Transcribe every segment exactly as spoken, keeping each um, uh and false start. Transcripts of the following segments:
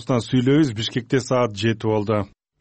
тоосунан сүйлөйбүз. Бишкекте саат жети болду.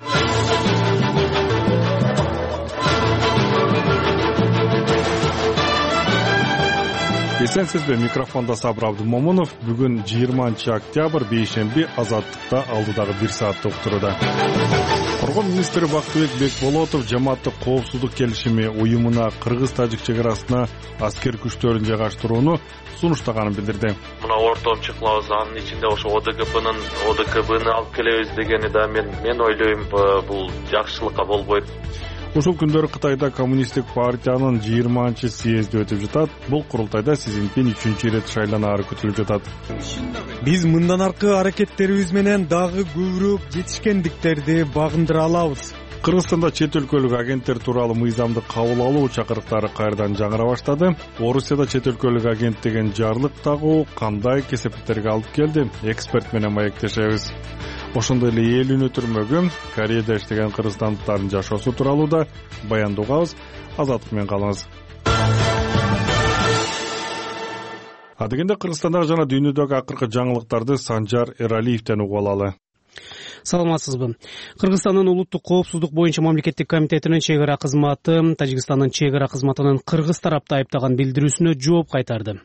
Эсенсизби, микрофонда Сабыр Абдумомунов. Бүгүн жыйырманчы октябрь, бейшемби, Азаттыкта алдыдагы бир саатты уктурууда. Коргоо министри Бактыбек Бекболотов жамааттык коопсуздук келишими уюмуна кыргыз-тажик чек арасына аскер күчтөрүн жайгаштырууну сунуштаганын билдирди. Мына ортомчу кылабыз, анын ичинде ошо ОДКБнын ОДКБны алып келебиз дегени да мен мен ойлойм бул жакшылыкка болбойт. Ушул күндөрү Кытайда коммунисттик партиянын жыйырманчы съезди өтүп жатат. Бул курултайда Си Цзиньпин үчүнчү ирет шайланаары күтүлүп жатат. Биз мындан аркы аракеттерибиз менен дагы көбүрөөк жетишкендиктерди багындыра алабыз. Кыргызстанда чет өлкөлүк агенттер тууралуу мыйзамды кабыл алуу чакырыктары кайрадан жаңыра баштады. Орусияда чет өлкөлүк агент деген жарлык тагуу кандай кесепеттерге алып келди? Эксперт менен маектешебиз. Ошондой эле эл өнөтүрмөгү Кореяда иштеген кыргызстандыктардын жашоосу тууралуу да баяндообуз. Азаттык менен калыңыз. Адегенде Кыргызстандагы жана дүйнөдөгү акыркы жаңылыктарды Санжар Эралиевден угуп алалы. Саламатсызбы. Кыргызстандын улуттук коопсуздук боюнча мамлекеттик комитетинин чек ара кызматы Тажикстандын чек ара кызматынын кыргыз тарапты айыптаган билдирүүсүнө жооп кайтарды.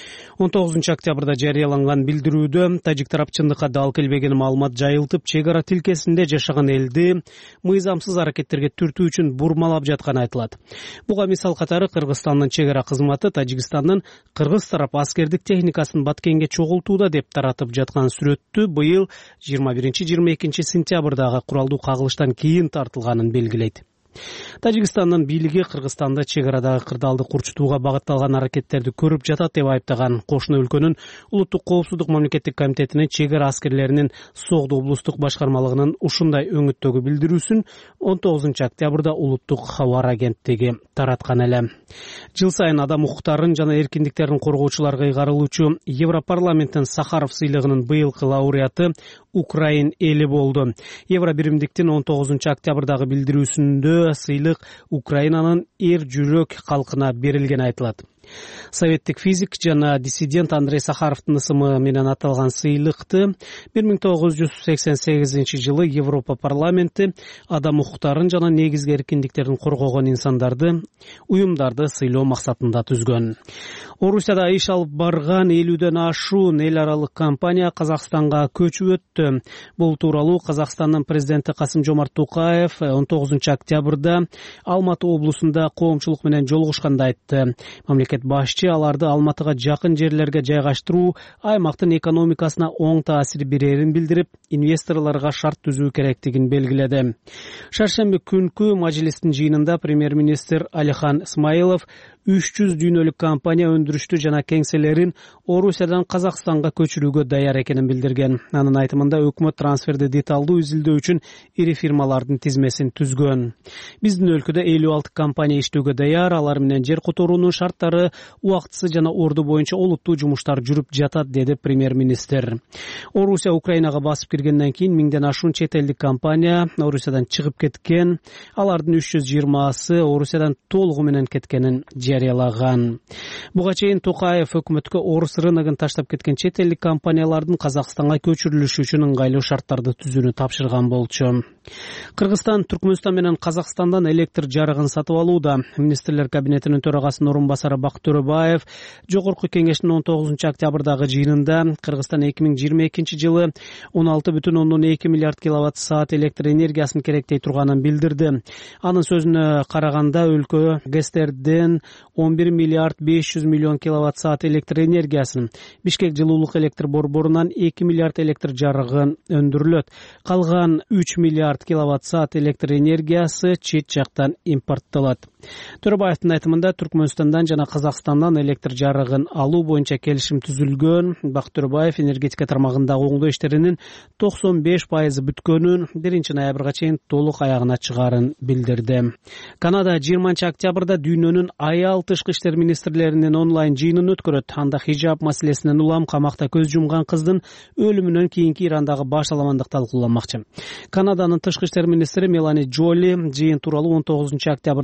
он тогузунчу октябрда жарыяланган билдирүүдө тажик тарап чындыкка дал келбеген маалымат жайылтып, чек ара тилкесинде жашаган элди мыйзамсыз аракеттерге түртүү үчүн бурмалап жатканы айтылат. Буга мисал катары Кыргызстандын чек ара кызматы Тажикстандын кыргыз тарап аскердик техникасын Баткенге чогултууда деп таратып жаткан сүрөттү быйыл жыйырма биринчи жыйырма экинчи сентябрдагы куралдуу кагылыштан кийин тартылганын белгилейт. Тажикстандын бийлиги Кыргызстанды чек арадагы кырдаалды курчутууга багытталган аракеттерди көрүп жатат деп айыптаган. Кошуна өлкөнүн улуттук коопсуздук мамлекеттик комитетинин чек ара аскерлеринин Согду облустук башкармалыгынын ушундай өңүттөгү билдирүүсүн он тогузунчу октябрда улуттук хабар агенттиги тараткан эле. Жыл сайын адам укуктарын жана эркиндиктерин коргоочуларга ыйгарылуучу Европарламенттин Сахаров сыйлыгынын быйылкы лауреаты Украин эли болду. Евро биримдиктин он тогузунчу октябрдагы билдирүүсүндө сыйлык Украинанын эр жүрөк калкына берилгени айтылат. Советтик физик жана диссидент Андрей Сахаровдун ысымы менен аталган сыйлыкты бир миң тогуз жүз сексен сегизинчи жылы Европа парламенти адам укуктарын жана негизги эркиндиктерин коргогон инсандарды, уюмдарды сыйлоо максатында түзгөн. Орусияда иш алып барган элүүдөн ашуун эл аралык компания Казакстанга көчүп өттү. Бул тууралуу Казакстандын президенти Касым-Жомарт Токаев он тогузунчу октябрда Алматы облусунда коомчулук менен жолугушканда айтты. Мамлекет башчы аларды Алматыга жакын жерлерге жайгаштыруу аймактын экономикасына оң таасир берерин билдирип, инвесторлорго шарт түзүү керектигин белгиледи. Шаршемби күнкү мажилистин жыйынында премьер-министр Алихан Исмаилов үч жүз дүйнөлүк компания өндүрүштү жана кеңселерин Орусиядан Казакстанга көчүрүүгө даяр экенин билдирген. Анын айтымында өкмөт трансферди деталдуу изилдөө үчүн ири фирмалардын тизмесин түзгөн. Биздин өлкөдө элүү алты компания иштөөгө даяр, алар менен жер которуунун шарттары убактысы жана орду боюнча олуттуу жумуштар жүрүп жатат, деди премьер-министр. Орусия Украинага басып киргенден кийин миңден ашуун чет элдик компания Орусиядан чыгып кеткен. Алардын үч жүз жыйырмасы Орусиядан толугу менен кеткенин жарыялаган. Буга чейин Токаев өкмөткө орус рыногун таштап кеткен чет элдик компаниялардын Казакстанга көчүрүлүшү үчүн ыңгайлуу шарттарды түзүүнү тапшырган болчу. Кыргызстан Түркмөнстан менен Казакстандан электр жарыгын сатып алууда. Министрлер кабинетинин төрагасынын орун басары Бакыт Төрөбаев Жогорку кеңештин он тогузунчу октябрдагы жыйынында Кыргызстан эки миң жыйырма экинчи жылы он алты бүтүн ондон эки миллиард киловатт саат электр энергиясын керектей турганын билдирди. Анын сөзүнө караганда өлкө ГЭСтерден он бир миллиард беш жүз миллион киловатт саат электр энергиясын, Бишкек жылуулук электр борборунан эки миллиард электр жарыгы өндүрүлөт. Калган үч миллиард киловатт саат электр энергиясы чет жактан импорттолот. Төрөбаевдин айтымында Түркмөнстандан жана Казакстандан электр жарыгын алуу боюнча келишим түзүлгөн. Бакыт Төрөбаев энергетика тармагындагы оңдоо иштеринин токсон беш пайызы бүткөнүн, биринчи ноябрга чейин толук аягына чыгарын билдирди. Канада жыйырманчы октябрда дүйнөнүн аял тышкы иштер министрлеринин онлайн жыйынын өткөрөт. Анда хижаб маселесинен улам камакта көз жумган кыздын өлүмүнөн кийинки Ирандагы баш аламандык талкууланмакчы. Канаданын тышкы иштер министри Мелани Джоли жыйын тууралуу он тогузунчу октябрда жарыялады.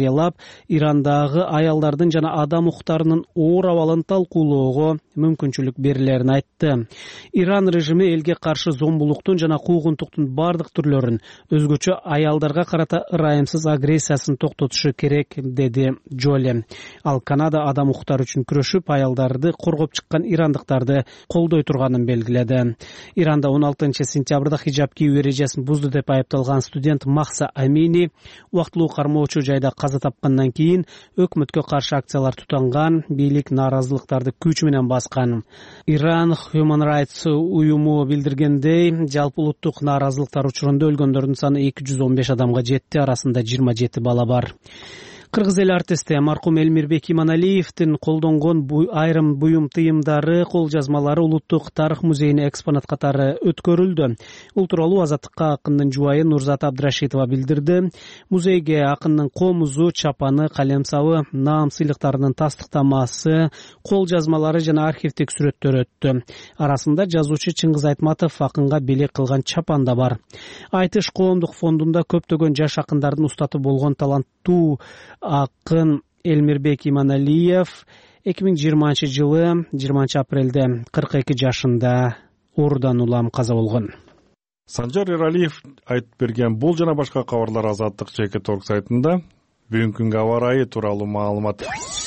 жарыялап, Ирандагы аялдардын жана адам укуктарынын оор абалын талкуулоого мүмкүнчүлүк берилерин айтты. Иран режими элге каршы зомбулуктун жана куугунтуктун бардык түрлөрүн, өзгөчө аялдарга карата ырайымсыз агрессиясын токтотушу керек, деди Джоли. Ал Канада адам укуктары үчүн күрөшүп, аялдарды коргоп чыккан ирандыктарды колдой турганын белгиледи. Иранда он алтынчы сентябрда хижаб кийүү эрежесин бузду деп айыпталган студент Махса Амини убактылуу кармоочу жайда каза тапкандан кийин өкмөткө каршы акциялар тутанган, бийлик нааразылыктарды күч менен баскан. Иран Human Rights уюму билдиргендей, жалпы улуттук нааразылыктар учурунда өлгөндөрдүн саны эки жүз он беш адамга жетти, арасында жыйырма жети бала бар. Кыргыз эл артисти маркум Элмирбек Иманалиевдин колдонгон айрым буюм тыйымдары, кол жазмалары улуттук тарых музейине экспонат катары өткөрүлдү. Бул тууралуу Азаттыкка акындын жубайы Нурзат Абдрашитова билдирди. Музейге акындын комузу, чапаны, калемсабы, наам сыйлыктарынын тастыктамасы, кол жазмалары жана архивдик сүрөттөр өттү. Арасында жазуучу Чыңгыз Айтматов акынга белек кылган чапан да бар. Айтыш коомдук фондунда көптөгөн жаш акындардын устаты болгон таланттуу акын Элмирбек Иманалиев эки миң жыйырманчы жылы жыйырманчы апрелде кырк эки жашында оорудан улам каза болгон. Санжар Эралиев айтып берген бул жана башка кабарлар Азаттык жеке торг сайтында. Бүгүнкү күнгө аба ырайы тууралуу маалымат.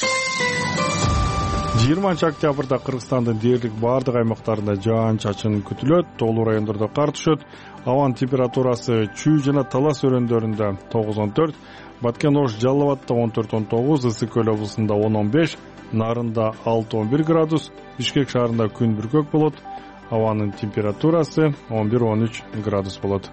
жыйырманчы октябрда Кыргызстандын дээрлик бардык аймактарында жаан-чачын күтүлөт, тоолуу райондордо кар түшөт. Абанын температурасы Чүй жана Талас өрөөндөрүндө тогуз он төрт, Баткен Ош Жалал Абадта он төрт он тогуз, Ысык Көл облусунда он он беш, Нарында алты он бир градус, Бишкек шаарында күн бүркөк болот. Абанын температурасы он бир он үч градус болот.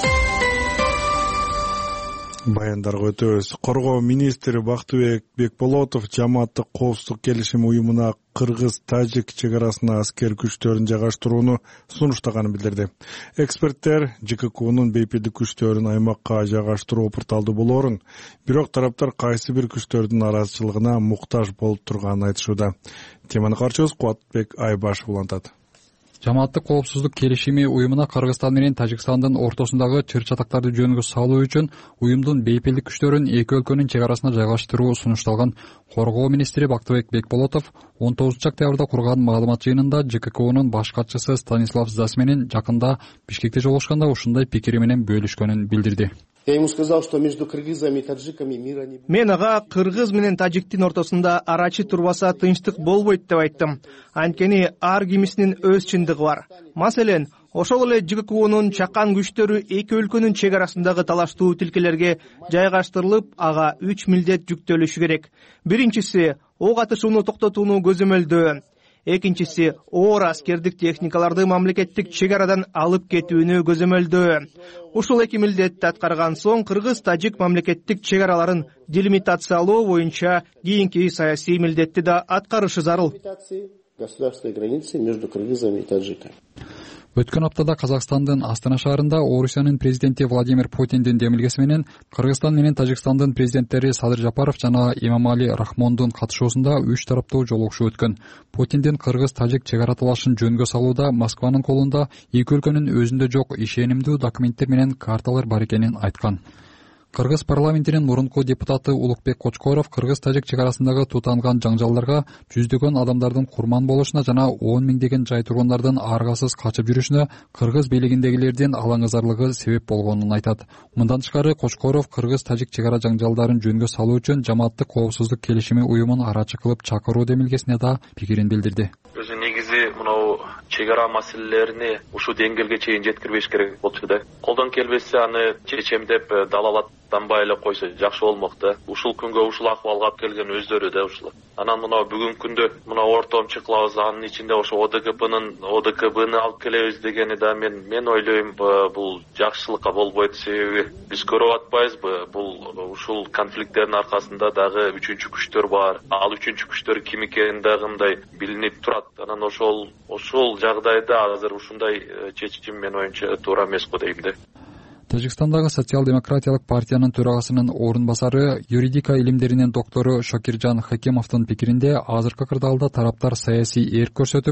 Баяндарга өтөбүз. Коргоо министри Бактыбек Бекболотов жамааттык коопсуздук келишими уюмуна Кыргыз-Тажик чек арасына аскер күчтөрүн жайгаштырууну сунуштаганын билдирди. Эксперттер ЖККнун бейпилдик күчтөрүн аймакка жайгаштыруу опурталдуу болоорун, бирок тараптар кайсы бир күчтөрдүн нараазычылыгына муктаж болуп турганын айтышууда. Теманы карчыбыз Кубатбек Айбашев улантат. Жамааттык коопсуздук келишими уюмуна Кыргызстан менен Тажикстандын ортосундагы чыр-чатактарды жөнгө салуу үчүн уюмдун бейпилдик күчтөрүн эки өлкөнүн чек арасына жайгаштыруу сунушталган. Коргоо министри Бактыбек Бекболотов он тогузунчу октябрда курган маалымат жыйынында ЖККнун баш катчысы Станислав Зас менен жакында Бишкекте жолугушканда ушундай пикири менен бөлүшкөнүн билдирди. Я ему сказал, что между кыргызами и таджиками мира не будет. Мен ага кыргыз менен тажиктин ортосунда арачы турбаса тынчтык болбойт деп айттым. Анткени ар кимисинин өз чындыгы бар. Маселен, ошол эле ЖККнун чакан күчтөрү эки өлкөнүн чек арасындагы талаштуу тилкелерге жайгаштырылып, ага үч милдет жүктөлүшү керек. Биринчиси ок атышууну токтотууну көзөмөлдөө. Экинчиси оор аскердик техникаларды мамлекеттик чек арадан алып кетүүнү көзөмөлдөө. Ушул эки милдетти аткарган соң Кыргыз-Тажик мамлекеттик чек араларын делимитациялоо боюнча кийинки саясий милдетти да аткарышы зарыл. Государственной границы между кыргызами и таджиками. Өткөн аптада Казакстандын Астана шаарында Орусиянын президенти Владимир Путиндин демилгеси менен Кыргызстан менен Тажикстандын президенттери Садыр Жапаров жана Имамали Рахмондун катышуусунда үч тараптуу жолугушуу өткөн. Путиндин Кыргыз-Тажик чек ара талашын жөнгө салууда Москванын колунда эки өлкөнүн өзүндө жок ишенимдүү документтер менен карталар бар экенин айткан. Кыргыз парламентинин мурунку депутаты Улукбек Кочкоров Кыргыз-Тажик чек арасындагы тутанган жаңжалдарга жүздөгөн адамдардын курман болушуна жана он миңдеген жай тургундардын аргасыз качып жүрүшүнө Кыргыз бийлигиндегилердин алаңызарлыгы себеп болгонун айтат. Мындан тышкары Кочкоров Кыргыз-Тажик чек ара жаңжалдарын жөнгө салуу үчүн жамааттык коопсуздук келишими уюмун арачы кылып чакыруу демилгесине да пикирин билдирди. Өзү негизи мынау чек ара маселелерине ушул деңгээлге чейин жеткирбеш керек болчу да. Колдон келбесе аны чечем деп далалаттанбай эле койсо жакшы болмок да. Ушул күнгө ушул акыбалга алып келген өздөрү да ушул. Анан мына бүгүнкү күндө мына ортомчу кылабыз, анын ичинде ошо ОДКБнын ОДКБны алып келебиз дегени да мен мен ойлойм бул жакшылыкка болбойт. Себеби биз көрүп атпайбызбы, бул ушул конфликттердин аркасында дагы үчүнчү күчтөр бар. Ал үчүнчү күчтөр ким экени дагы мындай билинип турат. Анан ошол ошол жагдайда азыр ушундай чечим мен оюмча туура эмес го дейм да. Тажикстандагы социал-демократиялык партиянын төрагасынын орун басары, юридика илимдеринин доктору Шокиржан Хакимовдун пикиринде азыркы кырдаалда тараптар саясий эрк көрсөтүп,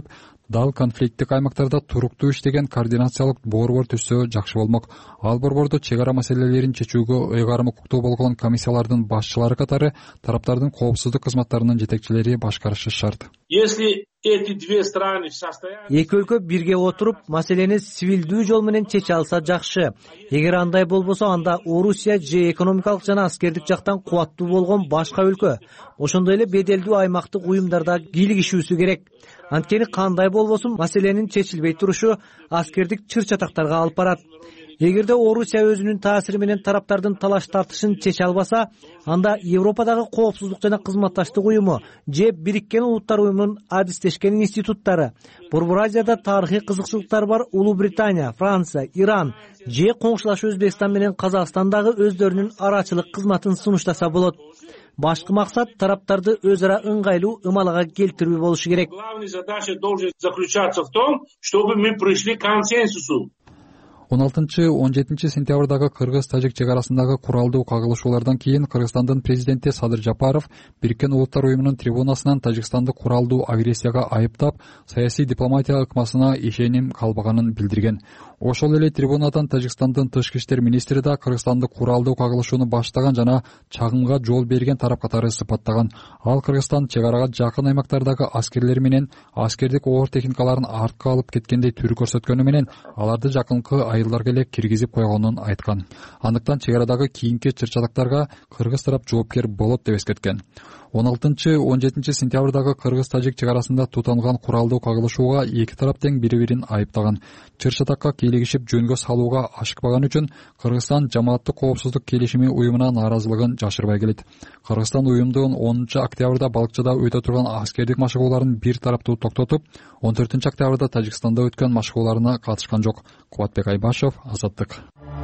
дал конфликттик аймактарда туруктуу иштеген координациялык борбор түзсө жакшы болмок. Ал борбордо чек ара маселелерин чечүүгө ыйгарым укуктуу болгон комиссиялардын башчылары катары тараптардын коопсуздук кызматтарынын жетекчилери башкарышы шарт. Если эти две страны в состоянии эки өлкө бирге отуруп маселени цивилдүү жол менен чече алса жакшы. Эгер андай болбосо, анда Орусия же экономикалык жана аскердик жактан кубаттуу болгон башка өлкө, ошондой эле беделдүү аймактык уюмдарда кийлигишүүсү керек. Анткени кандай болбосун маселенин чечилбей турушу аскердик чыр-чатактарга алып барат. Эгерде Орусия өзүнүн таасири менен тараптардын талаш тартышын чече албаса, анда Европадагы коопсуздук жана кызматташтык уюму же Бириккен Улуттар уюмунун адистешкен институттары, Борбор Азияда тарыхый кызыкчылыктары бар Улуу Британия, Франция, Иран же коңшулаш Өзбекстан менен Казакстандагы өздөрүнүн арачылык кызматын сунуштаса болот. Башкы максат тараптарды өз ара ыңгайлуу ымалага келтирүү болушу керек. Главная задача должна заключаться в том, чтобы мы пришли к консенсусу. он алтынчы он жетинчи сентябрдагы кыргыз-тажик чек арасындагы куралдуу кагылышуулардан кийин Кыргызстандын президенти Садыр Жапаров Бириккен Улуттар уюмунун трибунасынан Тажикстанды куралдуу агрессияга айыптап, саясий дипломатия ыкмасына ишеним калбаганын билдирген. Ошол эле трибунадан Тажикстандын тышкы иштер министри да Кыргызстанды куралдуу кагылышууну баштаган жана чагымга жол берген тарап катары сыпаттаган. Ал Кыргызстан чек арага жакын аймактардагы аскерлер менен аскердик оор техникаларын артка алып кеткендей түрү көрсөткөнү менен аларды жакынкы айылдарга эле киргизип койгонун айткан. Андыктан чек арадагы кийинки чыр-чатактарга кыргыз тарап жоопкер болот деп эскерткен. он алтынчы он жетинчи сентябрдагы кыргыз-тажик чек арасында тутанган куралдуу кагылышууга эки тарап тең бири-бирин айыптаган. Чыр-чатакка кийлигишип жөнгө салууга ашыкпаган үчүн Кыргызстан жамааттык коопсуздук келишими уюмуна нааразылыгын жашырбай келет. Кыргызстан уюмдун онунчу октябрда Балыкчыда өтө турган аскердик машыгууларын бир тараптуу токтотуп, он төртүнчү октябрда Тажикстанда өткөн машыгууларына катышкан жок. Кубатбек Айбашев, Азаттык.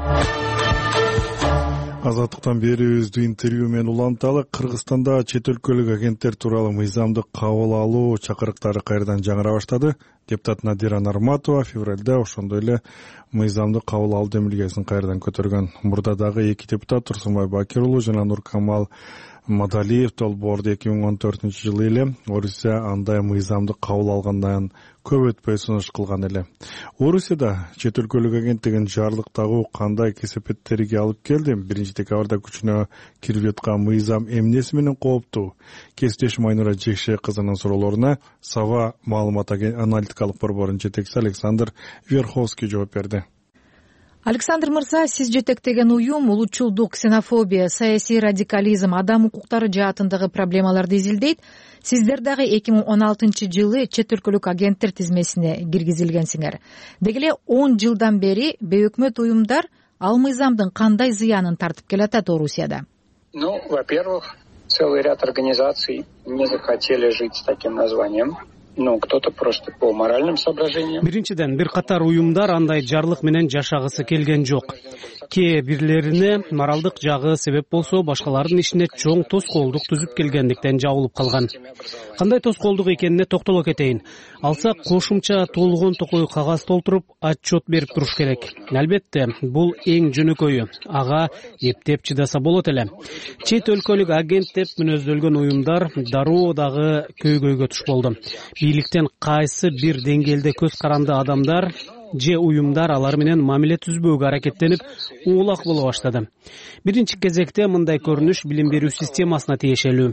Азаттыктан берүүбүздү интервью менен уланталы. Кыргызстанда чет өлкөлүк агенттер тууралуу мыйзамдык кабыл алуу чакырыктары кайрадан жаңыра баштады. Депутат Надира Нарматова февралда ошондой эле мыйзамдык кабыл алуу демилгесин кайрадан көтөргөн. Мурда дагы эки депутат Турсунбай Бакир уулу жана Нуркамал Мадалиев долбоорду эки миң он төртүнчү жылы эле Орусия андай мыйзамдык кабыл алгандан көп өтпөй сунуш кылган эле. Орусияда чет өлкөлүк агенттигин жарлык тагуу кандай кесепеттерге алып келди? биринчи декабрда күчүнө кирип жаткан мыйзам эмнеси менен кооптуу? Кесиптешим Айнура Жекше кызынын суроолоруна Сава маалымат аналитикалык борборунун жетекчиси Александр Верховский жооп берди. Александр мырза, сиз жетектеген уюм улутчулдук, ксенофобия, саясий радикализм, адам укуктары жаатындагы проблемаларды изилдейт. Сиздер дагы эки миң он алтынчы жылы чет өлкөлүк агенттер тизмесине киргизилгенсиңер. Деги эле он жылдан бери бейөкмөт уюмдар ал мыйзамдын кандай зыянын тартып келатат Орусияда? Ну, во-первых, целый ряд организаций не захотели жить с таким названием. Ну, кто-то просто по моральным соображениям. Биринчиден, бир катар уюмдар андай жарлык менен жашагысы келген жок. Кээ бирлерине моралдык жагы себеп болсо, башкалардын ишине чоң тоскоолдук түзүп келгендиктен жабылып калган. Кандай тоскоолдук экенине токтоло кетейин. Алсак, кошумча толгон токой кагаз толтуруп, отчет берип туруш керек. Албетте, бул эң жөнөкөйү. Ага эптеп чыдаса болот эле. Чет өлкөлүк агент деп мүнөздөлгөн уюмдар дароо дагы көйгөйгө туш болду. Бийликтен кайсы бир деңгээлде көз каранды адамдар же уюмдар алар менен мамиле түзбөөгө аракеттенип уулак боло баштады. Биринчи кезекте мындай көрүнүш билим берүү системасына тиешелүү.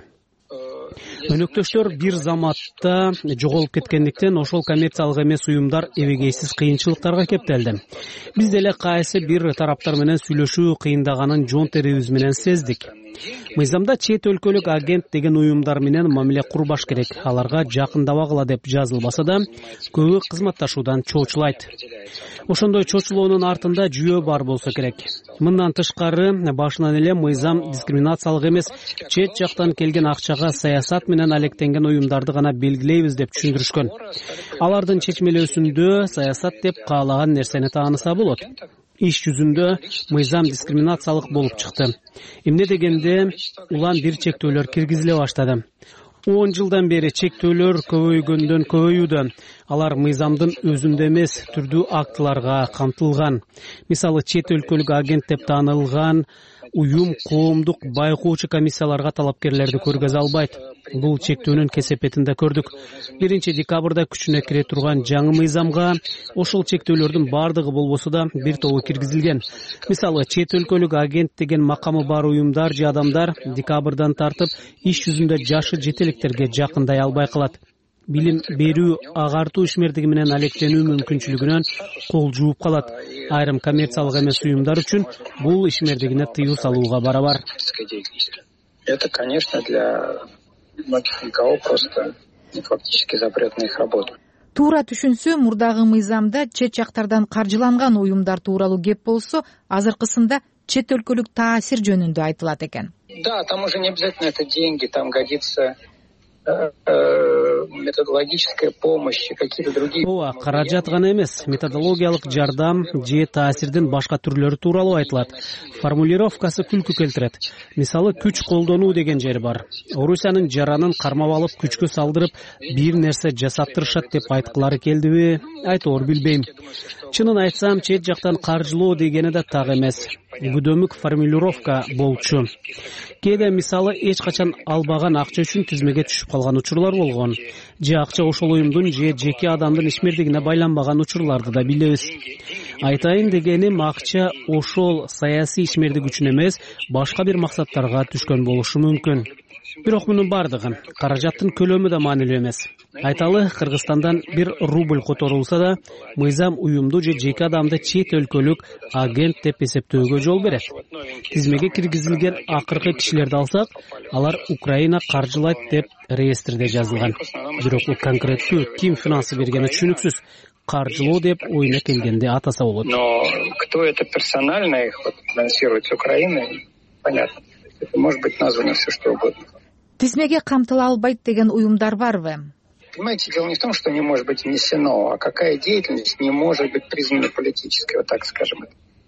Өнөктөштөр бир заматта жоголуп кеткендиктен ошол коммерциялык эмес уюмдар эбегейсиз кыйынчылыктарга кептелди. Биз деле кайсы бир тараптар менен сүйлөшүү кыйындаганын жон терибиз менен сездик. Мыйзамда чет өлкөлүк агент деген уюмдар менен мамиле курбаш керек. Аларга жакындабагыла деп жазылбаса да, көбү кызматташуудан чоочулайт. Ошондой чоочулоонун артында жүйө бар болсо керек. Мындан тышкары, башынан эле мыйзам дискриминациялык эмес, чет жактан келген акчага саясат менен алектенген уюмдарды гана белгилейбиз деп түшүндүрүшкөн. Алардын чечмелөөсүндө саясат деп каалаган нерсени тааныса болот. Иш жүзүндө мыйзам дискриминациялык болуп чыкты. Эмне дегенде улам бир чектөөлөр киргизиле баштады. он жылдан бери чектөөлөр көбөйгөндөн көбөйүүдө. Алар мыйзамдын өзүндө эмес, түрдүү актыларга камтылган. Мисалы, чет өлкөлүк агент деп таанылган уюм коомдук байкоочу комиссияларга талапкерлерди көргөзө албайт. Бул чектөөнүн кесепетин да көрдүк. биринчи декабрда күчүнө кире турган жаңы мыйзамга ошол чектөөлөрдүн бардыгы болбосо да бир тобу киргизилген. Мисалы, чет өлкөлүк агент деген макамы бар уюмдар же адамдар декабрдан тартып иш жүзүндө жашы жетелектерге жакындай албай калат. Билим берүү, агартуу ишмердиги менен алектенүү мүмкүнчүлүгүнөн кол жууп калат. Айрым коммерциялык эмес уюмдар үчүн бул ишмердигине тыюу салууга барабар. Это, конечно, для многих эн ка о просто фактически запрет на их работу. Туура түшүнсө, мурдагы мыйзамда чет жактардан каржыланган уюмдар тууралуу кеп болсо, азыркысында чет өлкөлүк таасир жөнүндө айтылат экен. Да, там уже не обязательно это деньги, там годится методологическая помощь, какие-то другие. Ооба, каражат гана эмес, методологиялык жардам же таасирдин башка түрлөрү тууралуу айтылат. Формулировкасы күлкү келтирет. Мисалы, күч колдонуу деген жери бар. Орусиянын жаранын кармап алып, күчкө салдырып, бир нерсе жасаттырышат деп айткылары келдиби? Айтоор билбейм. Чынын айтсам, чет жактан каржылоо дегени да так эмес. Бүдөмүк формулировка болчу. Кээде мисалы эч качан албаган акча үчүн тизмеге түшүп калган учурлар болгон. Же акча ошол уюмдун же жеке адамдын ишмердигине байланбаган учурларды да билебиз. Айтайын дегеним, акча ошол саясий ишмердик үчүн эмес, башка бир максаттарга түшкөн болушу мүмкүн. Бирок мунун бардыгы каражаттын көлөмү да маанилүү эмес. Айталы, Кыргызстандан бир рубль которулса да, мыйзам уюмду же жеке адамды чет өлкөлүк агент деп эсептөөгө жол берет. Тизмеге киргизилген акыркы кишилерди алсак, алар Украина каржылайт деп реестрде жазылган. Бирок конкреттүү ким финансы бергени түшүнүксүз. Каржылоо деп оюна келгенде атаса болот. Но кто это персонально их вот финансирует с Украины, понятно. Это может быть названо все что угодно. Тизмеге камтыла албайт деген уюмдар барбы? Понимаете, дело не в том, что не может быть внесено, а какая деятельность не может быть признана политической, вот так скажем.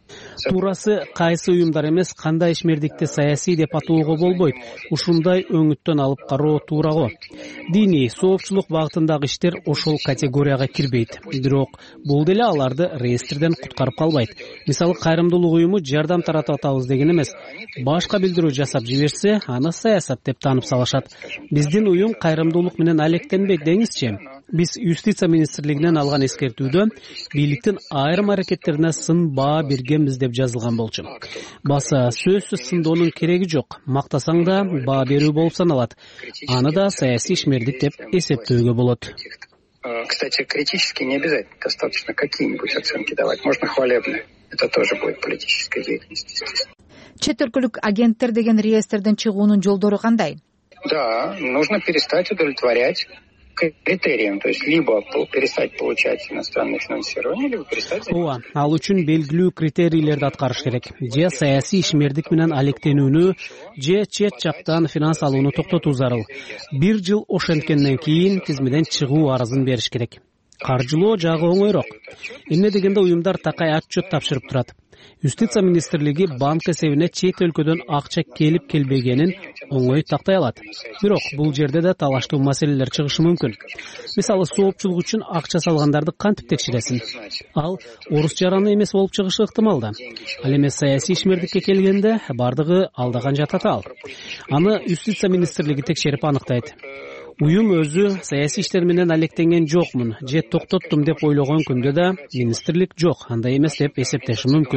Туурасы кайсы уюмдар эмес, кандай ишмердикти саясий деп атоого болбойт. Ушундай өңүттөн алып кароо туурагы. Диний, соопчулук багытындагы иштер ошол категорияга кирбейт. Бирок бул деле аларды реестрден куткарып калбайт. Мисалы, кайрымдуулук уюму жардам таратып атабыз деген эмес. Башка билдирүү жасап жиберсе, аны саясат деп таанып салышат. Биздин уюм кайрымдуулук менен алектенбейт деңизчи. Биз юстиция министрлигинен алган эскертүүдө бийликтин айрым аракеттерине сын баа бергенбиз деп жазылган болчу. Баса сөзсүз сындоонун кереги жок. Мактасаң да баа берүү болуп саналат. Аны да саясий ишмердик деп эсептөөгө болот. Кстати, критически не обязательно, достаточно какие-нибудь оценки давать. Можно хвалебные. Это тоже будет политическая деятельность, естественно. Чет өлкөлүк агенттер деген реестрден чыгуунун жолдору кандай? Да, нужно перестать удовлетворять критериям, то есть либо перестать получать иностранное финансирование, либо перестать... Ооба, ал үчүн белгилүү критерийлерди аткарыш керек. Же саясий ишмердик менен алектенүүнү, же чет жактан финанс алууну токтотуу зарыл. Бир жыл ошенткенден кийин тизмеден чыгуу арызын бериш керек. Каржылоо жагы оңойрок. Эмне дегенде уюмдар такай отчет тапшырып турат. Юстиция министрлиги банк эсебине чет өлкөдөн акча келип келбегенин оңой тактай алат. Бирок бул жерде да талаштуу маселелер чыгышы мүмкүн. Мисалы, соопчулук үчүн акча салгандарды кантип текшересиң? Ал орус жараны эмес болуп чыгышы ыктымал да. Ал эми саясий ишмердикке келгенде бардыгы алдаган жатат ал. Аны юстиция министрлиги текшерип аныктайт. Уюм өзү саясий иштер менен алектенген жокмун, же токтоттум деп ойлогон күндө да министрлик жок, андай эмес деп эсептеши мүмкүн.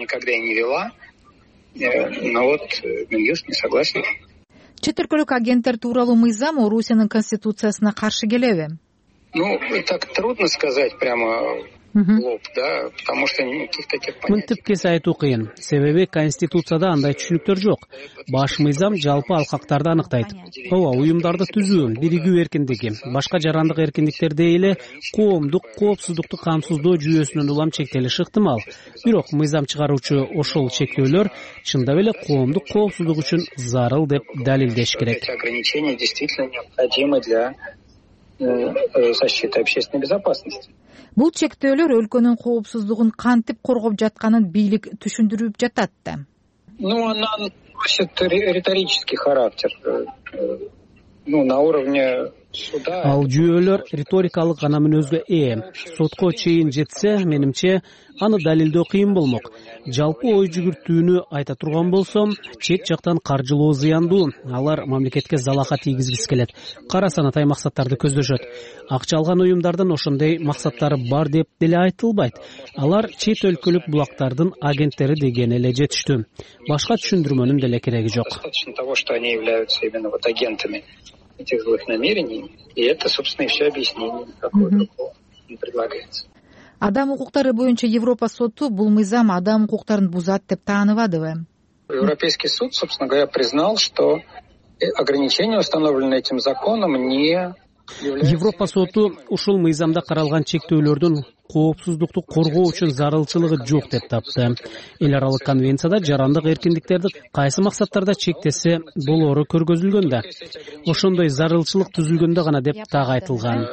Чет өлкөлүк агенттер тууралуу мыйзам Орусиянын конституциясына каршы келеби? Ну, так трудно сказать прямо лоб, да, потому что никаких таких понятий. Мынтип кесе айтуу кыйын. Себеби конституцияда андай түшүнүктөр жок. Баш мыйзам жалпы алкактарды аныктайт. Ооба, уюмдарды түзүү, биригүү эркиндиги, башка жарандык эркиндиктердей эле коомдук коопсуздукту камсыздоо жүйөсүнөн улам чектелиши ыктымал. Бирок мыйзам чыгаруучу ошол чектөөлөр чындап эле коомдук коопсуздук үчүн зарыл деп далилдеш керек. Ограничения действительно необходимы для защиты общественной безопасности. Бул чектөөлөр өлкөнүн коопсуздугун кантип коргоп жатканын бийлик түшүндүрүп жатат да. Ну, она носит риторический характер. Ну, на уровне ал жүйөлөр риторикалык гана мүнөзгө ээ. Сотко чейин жетсе, менимче аны далилдөө кыйын болмок. Жалпы ой жүгүртүүнү айта турган болсом, чет жактан каржылоо зыяндуу. Алар мамлекетке залака тийгизгиси келет. Кара санатай максаттарды көздөшөт. Акча алган уюмдардын ошондой максаттары бар деп деле айтылбайт. Алар чет өлкөлүк булактардын агенттери деген эле жетиштүү. Башка түшүндүрмөнүн деле кереги жок. Достаточно того, что они являются именно вот агентами этих злых намерений, и это, собственно, и все объяснение, какое другого не предлагается. Адам укуктары боюнча Европа соту бул мыйзам адам укуктарын бузат деп тааныбадыбы? Европейский суд, собственно говоря, признал, что ограничения, установленные этим законом, не Европа соту ушул мыйзамда каралган чектөөлөрдүн коопсуздукту коргоо үчүн зарылчылыгы жок деп тапты. Эл аралык конвенцияда жарандык эркиндиктерди кайсы максаттарда чектесе болоору көргөзүлгөн да. Ошондой зарылчылык түзүлгөндө гана деп так айтылган.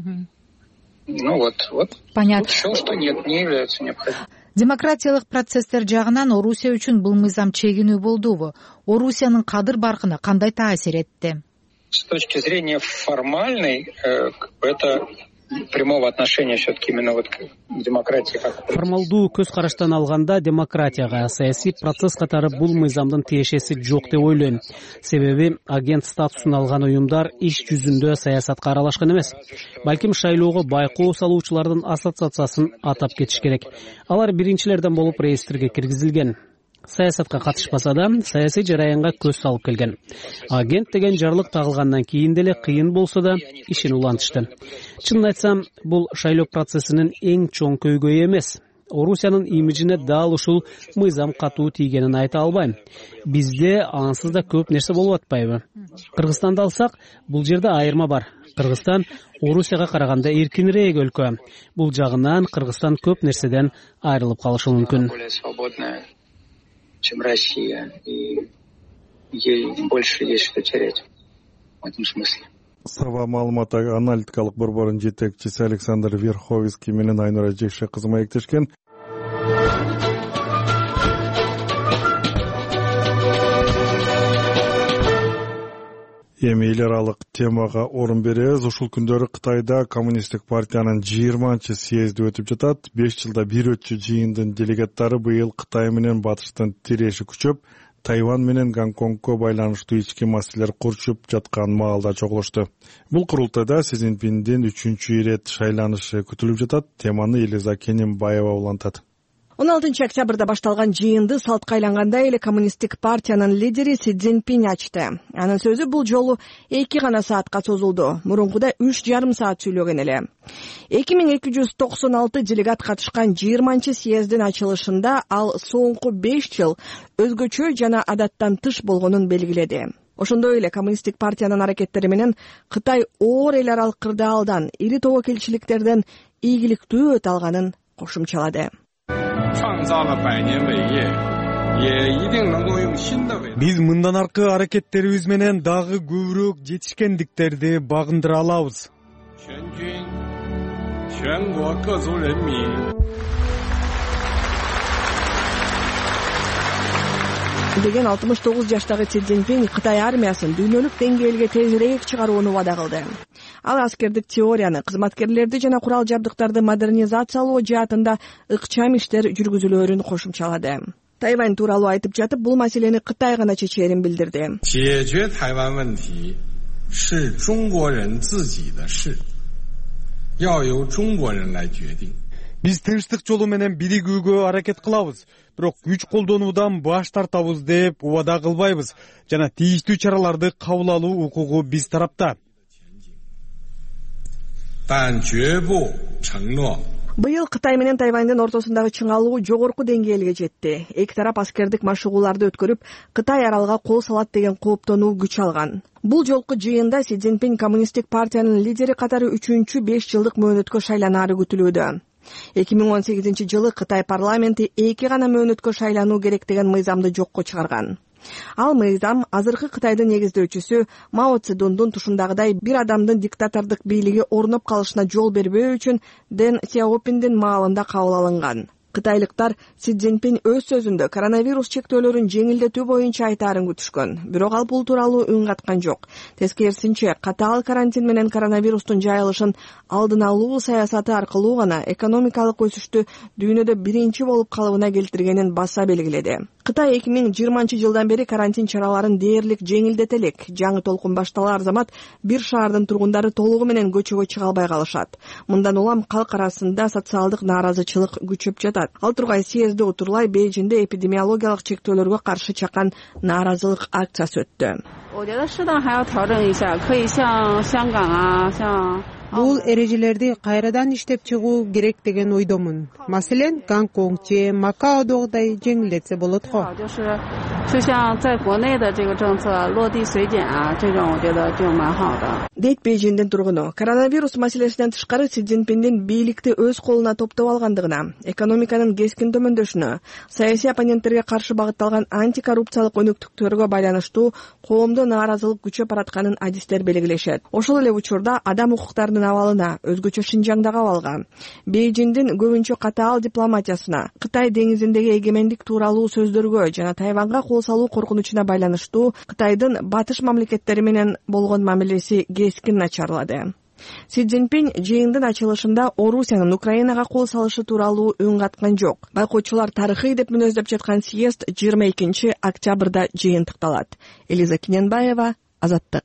Ну вот, вот. Понятно. Все, что нет, не является необходимым. Демократиялык процесстер жагынан Орусия үчүн бул мыйзам чегинүү болдубу? Орусиянын кадыр баркына кандай таасир этти? С точки зрения формальной, э, это прямого отношения все-таки именно вот к демократии как формалдуу көз караштан алганда демократияга, саясий процесс катары бул мыйзамдын тиешеси жок деп ойлойм. Себеби агент статусун алган уюмдар иш жүзүндө саясатка аралашкан эмес. Балким шайлоого байкоо салуучулардын ассоциациясын атап кетиш керек. Алар биринчилерден болуп реестрге киргизилген. Саясатка катышпаса да, саясий жараянга көз салып келген. Агент деген жарлык тагылгандан кийин деле кыйын болсо да ишин улантышты. Чынын айтсам, бул шайлоо процессинин эң чоң көйгөйү эмес. Орусиянын имиджине дал ушул мыйзам катуу тийгенин айта албайм. Бизде ансыз да көп нерсе болуп атпайбы? Кыргызстанды алсак, бул жерде айырма бар. Кыргызстан Орусияга караганда эркинирээк өлкө. Бул жагынан Кыргызстан көп нерседен айрылып калышы мүмкүн. Чем Россия, и ей больше есть что терять в этом смысле. Саба маалымат аналитикалык борборунун жетекчиси Александр Верховский менен Айнура Жекше кызы маектешкен. Эми эл аралык темага орун беребиз. Ушул күндөрү Кытайда коммунисттик партиянын жыйырманчы съезди өтүп жатат. беш жылда бир өтчү жыйындын делегаттары быйыл Кытай менен батыштын тиреши күчөп, Тайвань менен Гонконгго байланыштуу ички маселелер курчуп жаткан маалда чогулушту. Бул курултайда Си Цзиньпиндин үчүнчү ирет шайланышы күтүлүп жатат. Теманы Элиза Кенембаева улантат. он алтынчы октябрда башталган жыйынды салтка айлангандай эле коммунисттик партиянын лидери Си Цзиньпин ачты. Анын сөзү бул жолу эки гана саатка созулду. Мурункуда үч жарым саат сүйлөгөн эле. эки миң эки жүз токсон алты делегат катышкан жыйырманчы съездин ачылышында ал соңку беш жыл өзгөчө жана адаттан тыш болгонун белгиледи. Ошондой эле коммунисттик партиянын аракеттери менен Кытай оор эл аралык кырдаалдан, ири тобокелчиликтерден ийгиликтүү өтө алганын кошумчалады. Биз мындан аркы аракеттерибиз менен дагы көбүрөөк жетишкендиктерди багындыра алабыз. деген алтымыш тогуз жаштагы Си Цзиньпин Кытай армиясын дүйнөлүк деңгээлге тезирээк чыгарууну вада кылды. Ал аскердик теорияны, кызматкерлерди жана курал жабдыктарды модернизациялоо жаатында ыкчам иштер жүргүзүлөөрүн кошумчалады. Тайвань тууралуу айтып жатып, бул маселени Кытай гана чечээрин билдирди. Биз тынчтык жолу менен биригүүгө аракет кылабыз, бирок күч колдонуудан баш тартабыз деп убада кылбайбыз жана тийиштүү чараларды кабыл алуу укугу биз тарапта. Быйыл Кытай менен Тайвандын ортосундагы чыңалуу жогорку деңгээлге жетти. Эки тарап аскердик машыгууларды өткөрүп, Кытай аралга кол салат деген кооптонуу күч алган. Бул жолку жыйында Си Цзиньпин коммунисттик партиянын лидери катары үчүнчү беш жылдык мөөнөткө шайланаары күтүлүүдө. эки миң он сегизинчи жылы Кытай парламенти эки гана мөөнөткө шайлануу керек деген мыйзамды жокко чыгарган. Ал мыйзам азыркы Кытайдын негиздөөчүсү Мао Цзэдундун тушундагыдай бир адамдын диктатордук бийлиги орноп калышына жол бербөө үчүн Дэн Сяопиндин маалында кабыл алынган. Кытайлыктар Си Цзиньпин өз сөзүндө коронавирус чектөөлөрүн жеңилдетүү боюнча айтаарын күтүшкөн, бирок ал бул тууралуу үн каткан жок. Тескерисинче, катаал карантин менен коронавирустун жайылышын алдын алуу саясаты аркылуу гана экономикалык өсүштү дүйнөдө биринчи болуп калыбына келтиргенин баса белгиледи. Кытай эки миң жыйырманчы жылдан бери карантин чараларын дээрлик жеңилдете элек. Жаңы толкун башталар замат бир шаардын тургундары толугу менен көчөгө чыга албай калышат. Мындан улам калк арасында социалдык нааразычылык күчөп жатат. Ал тургай съезде утурлай Бейжиңде эпидемиологиялык чектөөлөргө каршы чакан нааразылык акциясы өттү. Бул эрежелерди кайрадан иштеп чыгуу керек деген ойдомун. Маселен, Гонконг же Макаодогудай жеңилдетсе болот го. Дейт Бейжиңдин тургуну. Коронавирус маселесинен тышкары Си Цзиньпиндин бийликти өз колуна топтоп алгандыгына, экономиканын кескин төмөндөшүнө, саясий оппоненттерге каршы багытталган антикоррупциялык өнүктүктөргө байланыштуу коомдо нааразылык күчөп баратканын адистер белгилешет. Ошол эле учурда адам укуктарынын абалына, өзгөчө Шинжаңдагы абалга, Бейжиңдин көбүнчө катаал дипломатиясына, Кытай деңизиндеги эгемендик тууралуу сөздөргө жана Тайванга кол салуу коркунучуна байланыштуу Кытайдын батыш мамлекеттери менен болгон мамилеси кескин начарлады. Си Цзиньпин жыйындын ачылышында Орусиянын Украинага кол салышы тууралуу үн каткан жок. Байкоочулар тарыхый деп мүнөздөп жаткан съезд жыйырма экинчи октябрда жыйынтыкталат. Элиза Киненбаева, Азаттык.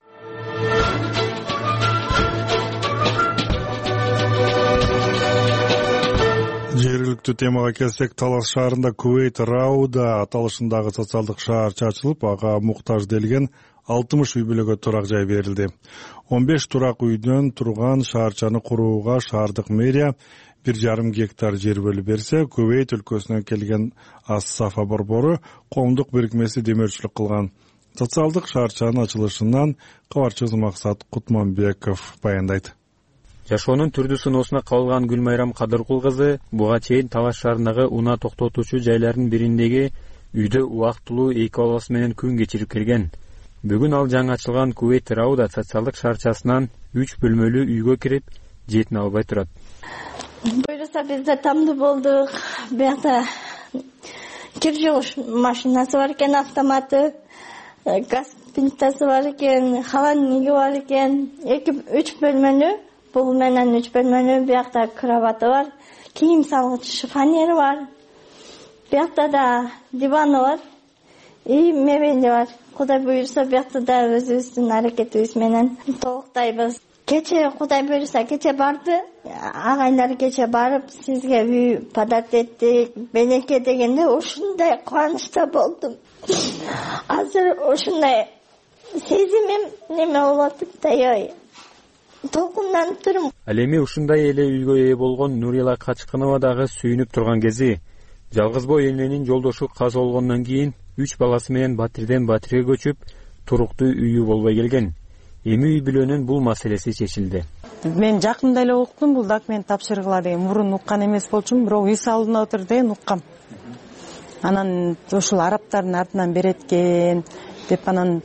Жергиликтүү темага келсек, Талас шаарында Кувейт Рауда аталышындагы социалдык шаарча ачылып, ага муктаж делген алтымыш үй бүлөгө турак жай берилди. он беш турак үйдөн турган шаарчаны курууга шаардык мэрия бир жарым гектар жер бөлүп берсе, Кувейт өлкөсүнөн келген Ас-Сафа борбору коомдук бирикмеси демөөрчүлүк кылган. Социалдык шаарчанын ачылышынан кабарчыбыз Максат Кутманбеков баяндайт. Жашоонун түрдүү сыноосуна кабылган Гүлмайрам Кадыркул кызы буга чейин Талаш шаарындагы унаа токтотуучу жайлардын бириндеги үйдө убактылуу эки баласы менен күн кечирип келген. Бүгүн ал жаңы ачылган Кувейт Рауда социалдык шаарчасынан үч бөлмөлүү үйгө кирип, жетін албай турат. Буюрса бизде тамды болдук. Бuyakta кир жууш машинасы бар экен, автоматы, газ плитасы бар экен, холодильниги бар экен. эки үч бөлмөлүү, бул менен үч бөлмөлүү, бuyakta кроваты бар, кийим салгыч шифонери бар. Бuyakta да диваны бар, и мебели бар. Кудай буйрса, бuyakta да өзүбүздүн аракетибиз менен толуктайбыз. Кече Кудай буйрса, кече барды, агайлар кече барып, сизге үй падат эттик, бенеке дегенде ушундай кубанычта болдум. Азыр ушундай сезимим неме болуп атат да, толкунданып турум. Ал эми ушундай эле үйгө ээ болгон Нурила Качкынова дагы сүйүнүп турган кези. Жалгызбой эненин жолдошу каза болгондон кийин үч баласы менен Батирден Батирге көчүп, туруктуу үйү болбой келген. Эми үй бүлөнүн бул маселеси чечилди. Мен жакында эле уктум, бул документ тапшыргыла деген. Мурун уккан эмес болчумун, бирок үй салынып отур деген уккам. Анан ушул арабтардын артынан берет экен деп, анан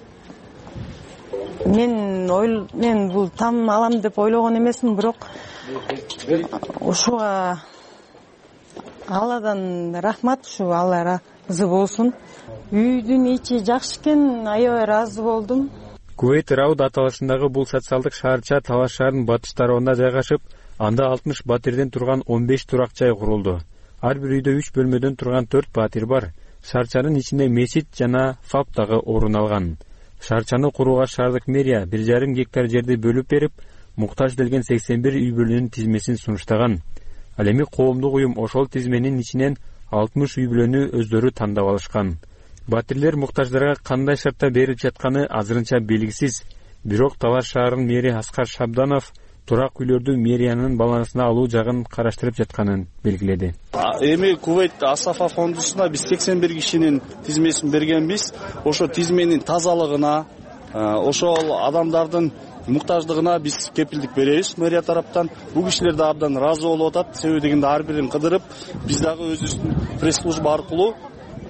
мен ойл мен бул там алам деп ойлогон эмесмин, бирок ушуга Алладан рахмат, ушу Алла разы болсун. Үйдүн ичи жакшы экен, аябай ыраазы болдум. Кувейт Рауда аталышындагы бул социалдык шаарча Талаш шаарынын батыш тарабында жайгашып, анда алтымыш батирден турган он беш турак жай курулду. Ар бир үйдө үч бөлмөдөн турган төрт батир бар. Шаарчанын ичинде мечит жана фаб дагы орун алган. Шаарчаны курууга шаардык мэрия бир жарым гектар жерди бөлүп берип, муктаж делген сексен бир үй бүлөнүн тизмесин сунуштаган. Ал эми коомдук уюм ошол тизменин ичинен алтымыш үй бүлөнү өздөрү тандап алышкан. Батирлер муктаждарга кандай шартта берип жатканы азырынча белгисиз. Бирок Талаш шаарынын мэри Аскар Шабданов турак үйлөрдү мэриянын балансына алуу жагын караштырып жатканын белгиледи. Эми Кувейт Ас-Сафа фондусуна биз сексен бир кишинин тизмесин бергенбиз. Ошо тизменин тазалыгына, ошол адамдардын муктаждыгына биз кепилдик беребиз мэрия тараптан. Бул кишилер да абдан ыраазы болуп атат. Себеби дегенде ар бирин кыдырып, биз дагы өзүбүздүн пресс-служба аркылуу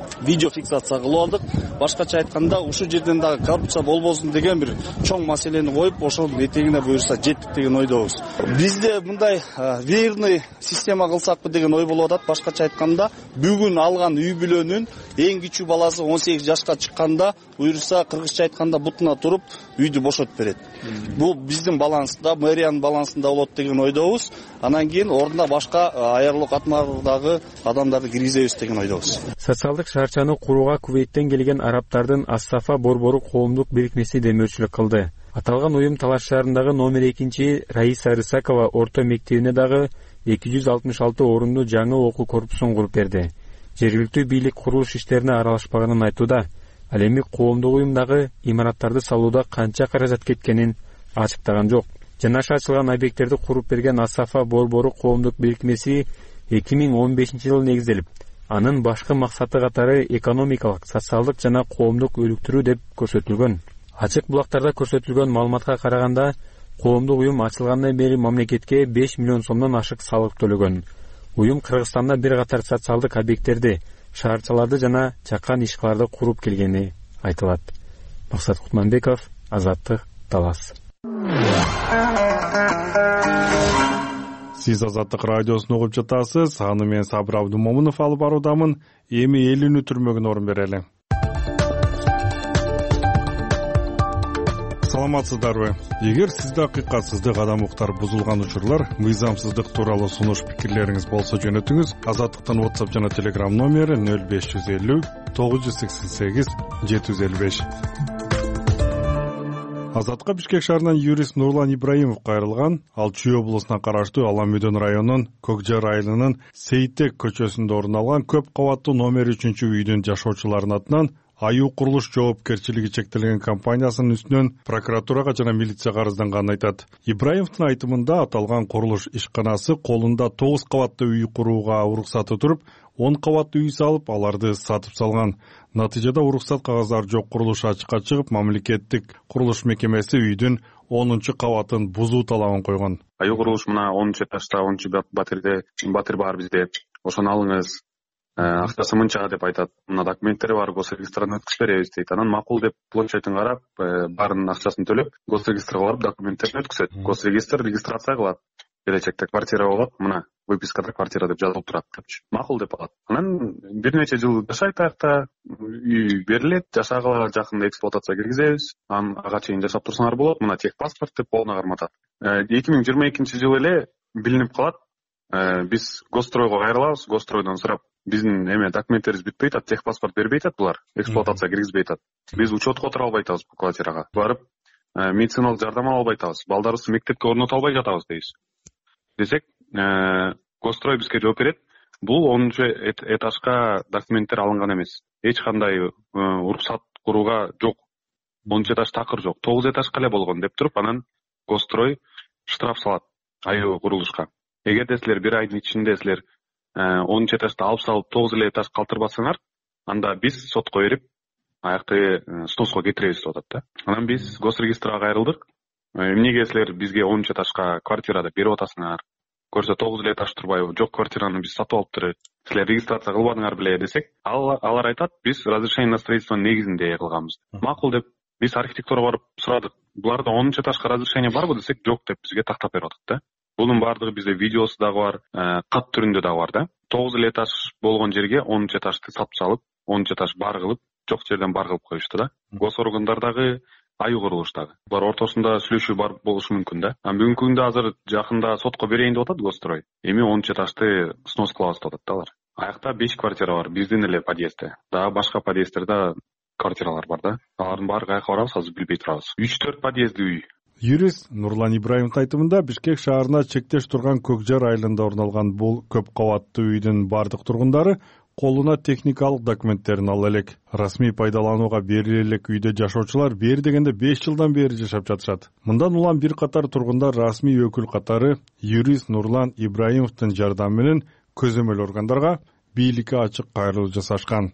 видео фиксация кылып алдык. Башкача айтканда, ушул жерден дагы коррупция болбосун деген бир чоң маселени коюп, ошонун этегине буюрса жеттик деген ойдобуз. Бизде мындай верный система кылсакпы деген ой болуп атат. Башкача айтканда, бүгүн алган үй бүлөнүн эң кичүү баласы он сегиз жашка чыкканда, буюрса кыргызча айтканда бутуна туруп үйдү бошотуп берет. Бул биздин балансында, мэриянын балансында болот деген ойдобуз. Анан кийин ордуна башка аярлык атмардагы адамдарды киргизебиз деген ойдобуз. Социалдык шаарчаны курууга Кувейттен келген арабтардын Ас-Сафа борбору коомдук бирикмеси демөөрчүлүк кылды. Аталган уюм Талаш шаарындагы номер экинчи Раиса Рысакова орто мектебине дагы эки жүз алтымыш алты орунду жаңы окуу корпусун куруп берди. Жергиликтүү бийлик курулуш иштерине аралашпаганын айтууда. Ал эми коомдук уюмдагы имараттарды салууда канча каражат кеткенин ачыктаган жок. Жанаша ачылган объекттерди куруп берген Ас-Сафа борбору коомдук бирикмеси эки миң он бешинчи жылы негизделип, анын башкы максаты катары экономикалык, социалдык жана коомдук өнүктүрүү деп көрсөтүлгөн. Ачык булактарда көрсөтүлгөн маалыматка караганда, коомдук уюм ачылгандан бери мамлекетке беш миллион сомдон ашык салык төлөгөн. Уюм Кыргызстанда бир катар социалдык объекттерди, шаарчаларды жана чакан ишкаларды куруп келгени айтылат. Максат Кутманбеков, Азаттык, Талас. Сиз Азаттык радиосун угуп жатасыз. Аны мен Сабыр Абдумомунов алып баруудамын. Эми эл үнү түрмөгүнө орун берели. Саламатсыздарбы? Эгер сизде акыйкатсыздык, адам укуктары бузулган учурлар, мыйзамсыздык тууралуу сунуш пикирлериңиз болсо жөнөтүңүз. Азаттыктын WhatsApp жана Telegram номери нөл беш жүз элүү тогуз жүз сексен сегиз жети жүз элүү беш. Азатка Бишкек шаарынан юрист Нурлан Ибраимов кайрылган. Ал Чүй облусуна караштуу Аламүйдөн районунун Көкжар айылынын Сейтек көчөсүндө орун алган көп кабаттуу номер үчүнчү үйдүн жашоочуларынын атынан Аю курулуш жоопкерчилиги чектелген компаниясынын үстүнөн прокуратурага жана милицияга арызданганын айтат. Ибраимовдун айтымында аталган курулуш ишканасы колунда тогуз кабаттуу үй курууга уруксаты туруп, он кабаттуу үй салып, аларды сатып салган. Натыйжада уруксат кагаздары жок курулуш ачыкка чыгып, мамлекеттик курулуш мекемеси үйдүн онунчу кабатын бузуу талабын койгон. Аю курулуш мына онунчу этажда, онунчу батирде батир бар бизде. Ошону алыңыз. Акчасы мынча деп айтат. Мына документтери бар, госрегистрдан өткүзүп беребиз дейт. Анан макул деп площадьын карап, баарынын акчасын төлөп, госрегистрге барып документтерин өткөзөт. Госрегистр регистрация кылат. Келечекте квартира болот, мына выпискада квартира деп жазылып турат депчи. Макул деп алат. Анан бир нече жыл жашайт аякта, үй берилет, жашагыла жакында эксплуатация киргизебиз. Анан ага чейин жашап турсаңар болот. Мына техпаспорт деп полно карматат. эки миң жыйырма экинчи жылы эле билинип калат. Биз Гостройго кайрылабыз, Гостройдон сурап, биздин эме документтерибиз бүтпөйт атат, техпаспорт бербейт атат булар, эксплуатация киргизбейт атат. Биз учетко отура албай атабыз бул квартирага. Барып, медициналык жардам ала албай атабыз, балдарыбызды мектепке орното албай жатабыз дейбиз. Десек, Гострой бизге жооп берет. Бул онунчу этажга документтер алынган эмес. Эч кандай уруксат курууга жок. онунчу этаж такыр жок. тогуз этажга эле болгон деп туруп, анан Гострой штраф салат аю курулушка. Эгерде силер бир айдын ичинде силер онунчу этажды алып салып тогуз эле этаж калтырбасаңар, анда биз сотко берип, аякты сноско кетиребиз деп атат да. Анан биз госрегистрга кайрылдык. Эмнеге силер бизге онунчу этажга квартирада берип атасыңар? Көрсө тогуз эле этаж турбайбы? Жок, квартираны биз сатып алыптыр. Силер регистрация кылбадыңар беле десек, алар айтат, биз разрешение на строительство негизинде кылганбыз. Макул деп биз архитектурага барып сурадык. Буларда онунчу этажга разрешение барбы десек, жок деп бизге тактап берип атат да. Bunun бардыгы бизде видеосу дагы бар, кат түрүндө дагы бар да. тогуз эле этаж болгон жерге онунчу этажды сатып салып, онунчу этаж бар кылып, жок жерден бар кылып коюшту да. Гос органдардагы, аю курулуштагы. Булар ортосунда сүйлөшүү бар болушу мүмкүн да. Бүгүнкү күндө азыр жакында сотко берейин деп атат Гострой. Эми онунчу этажды снос кылабыз деп атат да алар. Аякта беш квартира бар, биздин эле подъездде. Дагы башка подъезддерде квартиралар бар да. Алардын баары каяка барабыз, азыр билбей турабыз. үч төрт подъездди үй. Юрист Нурлан Ибраимовдун айтымында Бишкек шаарына чектеш турган Көкжар айылында орун алган бул көп кабаттуу үйдүн бардык тургундары колуна техникалык документтерин ала элек. Расмий пайдаланууга бериле элек үйдө жашоочулар бери дегенде беш жылдан бери жашап жатышат. Мындан улам бир катар тургундар расмий өкүл катары юрист Нурлан Ибраимовдун жардамы менен көзөмөл органдарга бийликке ачык кайрылуу жасашкан.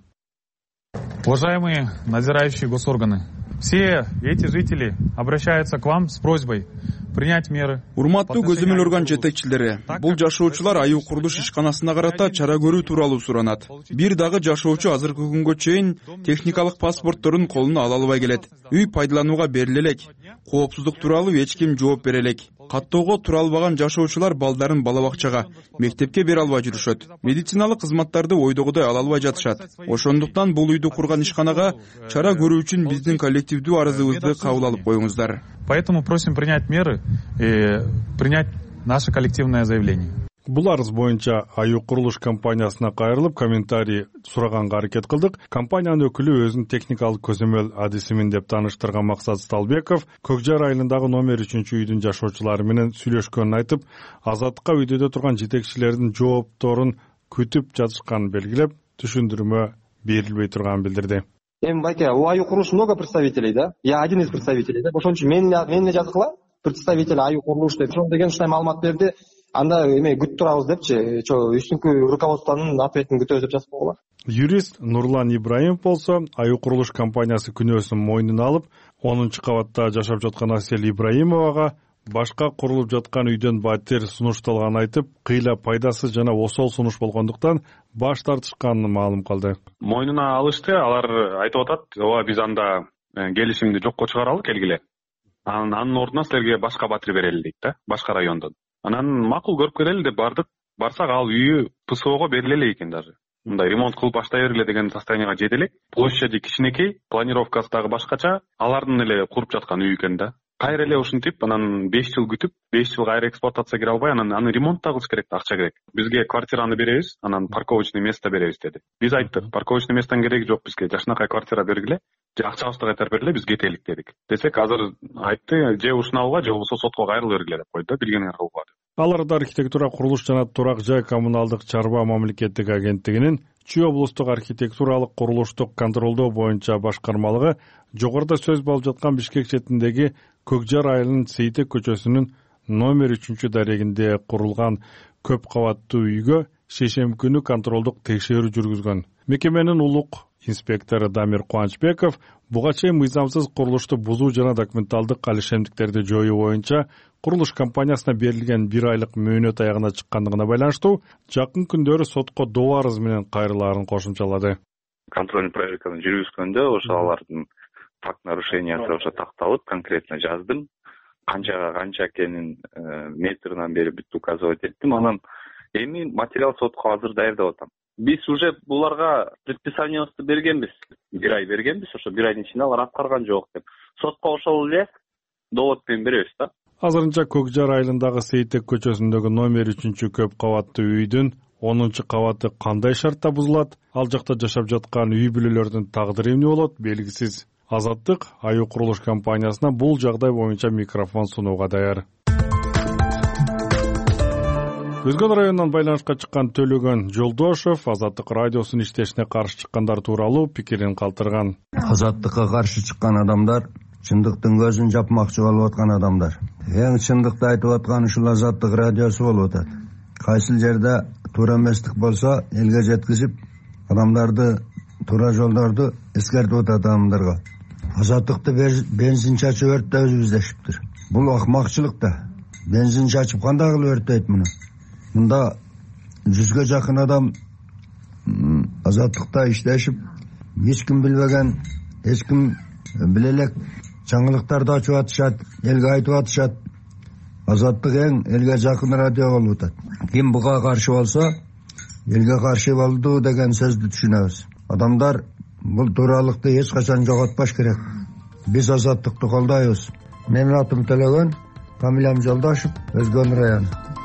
Уважаемые надзирающие госорганы, все эти жители обращаются к вам с просьбой принять меры. Урматтуу көзөмөл орган жетекчилери, бул жашоочулар аюу курулуш ишканасына карата чара көрүү тууралуу суранат. Бир дагы жашоочу азыркы күнгө чейин техникалык паспортторун колуна ала албай келет. Үй пайдаланууга бериле элек. Коопсуздук тууралуу эч ким жооп бере элек. Каттоого тура албаган жашоочулар балдарын бала бакчага, мектепке бере албай жүрүшөт. Медициналык кызматтарды ойдогудой ала албай жатышат. Ошондуктан бул үйдү курган ишканага чара көрүү үчүн биздин коллективдүү арызыбызды кабыл алып коюңуздар. Поэтому просим принять меры и принять наше коллективное заявление. Бул арыз боюнча аюу курулуш компаниясына кайрылып комментарий сураганга аракет кылдык. Компаниянын өкүлү өзүнүн техникалык көзөмөл адисимин деп тааныштырган Максат Сталбеков Көк Жар айылындагы номер үчүнчү үйдүн жашоочулары менен сүйлөшкөнүн айтып, Азаттыкка үйдөдө турган жетекчилердин жоопторун күтүп жатышканын белгилеп, түшүндүрмө берилбей турганын билдирди. Эми байке, у аюу курулуш много представителей, да? Я один из представителей, да? Ошон үчүн мен мен жазыкла представитель аюу курулуш деп, ошон деген ушундай маалымат берди. Анда эме күтүп турабыз депчи, үстүнкү руководствонун ответин күтөбүз деп жазып койгула. Юрист Нурлан Ибраимов болсо, аюу курулуш компаниясы күнөөсүн мойнуна алып, онунчу кабатта жашап жаткан Асель Ибраимовага башка курулуп жаткан үйдөн батир сунушталганын айтып, кыйла пайдасыз жана осол сунуш болгондуктан баш тартышканын маалым кылды. Мойнуна алышты, алар айтып атат, ооба биз анда келишимди жокко чыгаралы келгиле. Анын ордуна силерге башка батир берели дейт да, башка райондон. Анан макул көрүп келели деп бардык. Барсак ал үйү ПСОго бериле элек экен даже. Мындай ремонт кылып баштай бергиле деген состоянияга жете элек. Площади кичинекей, планировкасы дагы башкача, алардын эле куруп жаткан үй экен да. Кайра эле ушинтип, анан беш жыл күтүп, беш жыл кайра эксплуатация кире албай, анан аны ремонт да кылыш керек, акча керек. Бизге квартираны беребиз, анан парковочный место беребиз деди. Биз айттык, парковочный местонун кереги жок бизге, жакшынакай квартира бергиле, же акчабызды кайтарып бергиле, биз кетелик дедик. Десек, азыр айтты, же ушуну алгыла, же болбосо сотко кайрылып бергиле деп койду да, билгениңер кылгыла деп. Аларда архитектура, курулуш жана турак жай коммуналдык чарба мамлекеттик агенттигинин Чүй облустук архитектуралык курулуштук контролдоо боюнча башкармалыгы жогоруда сөз болуп жаткан Бишкек четиндеги Көк Жар айылынын Сейтек көчөсүнүн номер үчүнчү дарегинде курулган көп кабаттуу үйгө шейшемби күнү контролдук текшерүү жүргүзгөн. Мекеменин улук инспектору Дамир Кубанычбеков буга чейин мыйзамсыз курулушту бузуу жана документалдык алишемдиктерди жоюу боюнча курулуш компаниясына берилген бир айлык мөөнөт аягына чыккандыгына байланыштуу жакын күндөрү сотко доо арыз менен кайрылаарын кошумчалады. Контрольный проверканы жүргүзгөндө ошо алардын факт нарушениясы ошо такталып, конкретно жаздым. Канчага канча экенин метринен бери бүт указывать эттим. Анан эми материал сотко азыр даярдап атам. Биз уже буларга предписаниябызды бергенбиз. Бир ай бергенбиз, ошо бир айдын ичинде алар аткарган жок деп. Сотко ошол эле довод менен беребиз да. Азырынча Көк Жар айылындагы Сейтек көчөсүндөгү номер үчүнчү көп кабаттуу үйдүн онунчу кабаты кандай шартта бузулат, ал жакта жашап жаткан үй бүлөлөрдүн тагдыры эмне болот белгисиз. Азаттык аюу курулуш компаниясына бул жагдай боюнча микрофон сунууга даяр. Өзгөн районунан байланышка чыккан Төлөгөн Жолдошов Азаттык радиосунун иштешине каршы чыккандар тууралуу пикирин калтырган. Азаттыкка каршы чыккан адамдар чындыктын көзүн жапмакчы болуп аткан адамдар. Эң чындыкты айтып аткан ушул Азаттык радиосу болуп атат. Кайсыл жерде туура эместик болсо элге жеткизип, адамдарды туура жолдорду эскертип атат адамдарга. Азаттыкты бензин чачып өрттөбүз дешиптир. Бул акмакчылык да. Бензин чачып кандай кылып өрттөйт муну? Мында жүзгө жакын адам Азаттыкта иштешип, эч ким билбеген, эч ким биле элек жаңылыктарды ачып атышат, элге айтып атышат. Азаттык эң элге жакын радио болуп атат. Ким буга каршы болсо, элге каршы болду деген сөздү түшүнөбүз. Адамдар бул тууралыкты эч качан жоготпош керек. Биз Азаттыкты колдойбуз. Менин атым Төлөгөн, фамилиям Жолдошов, Өзгөн району.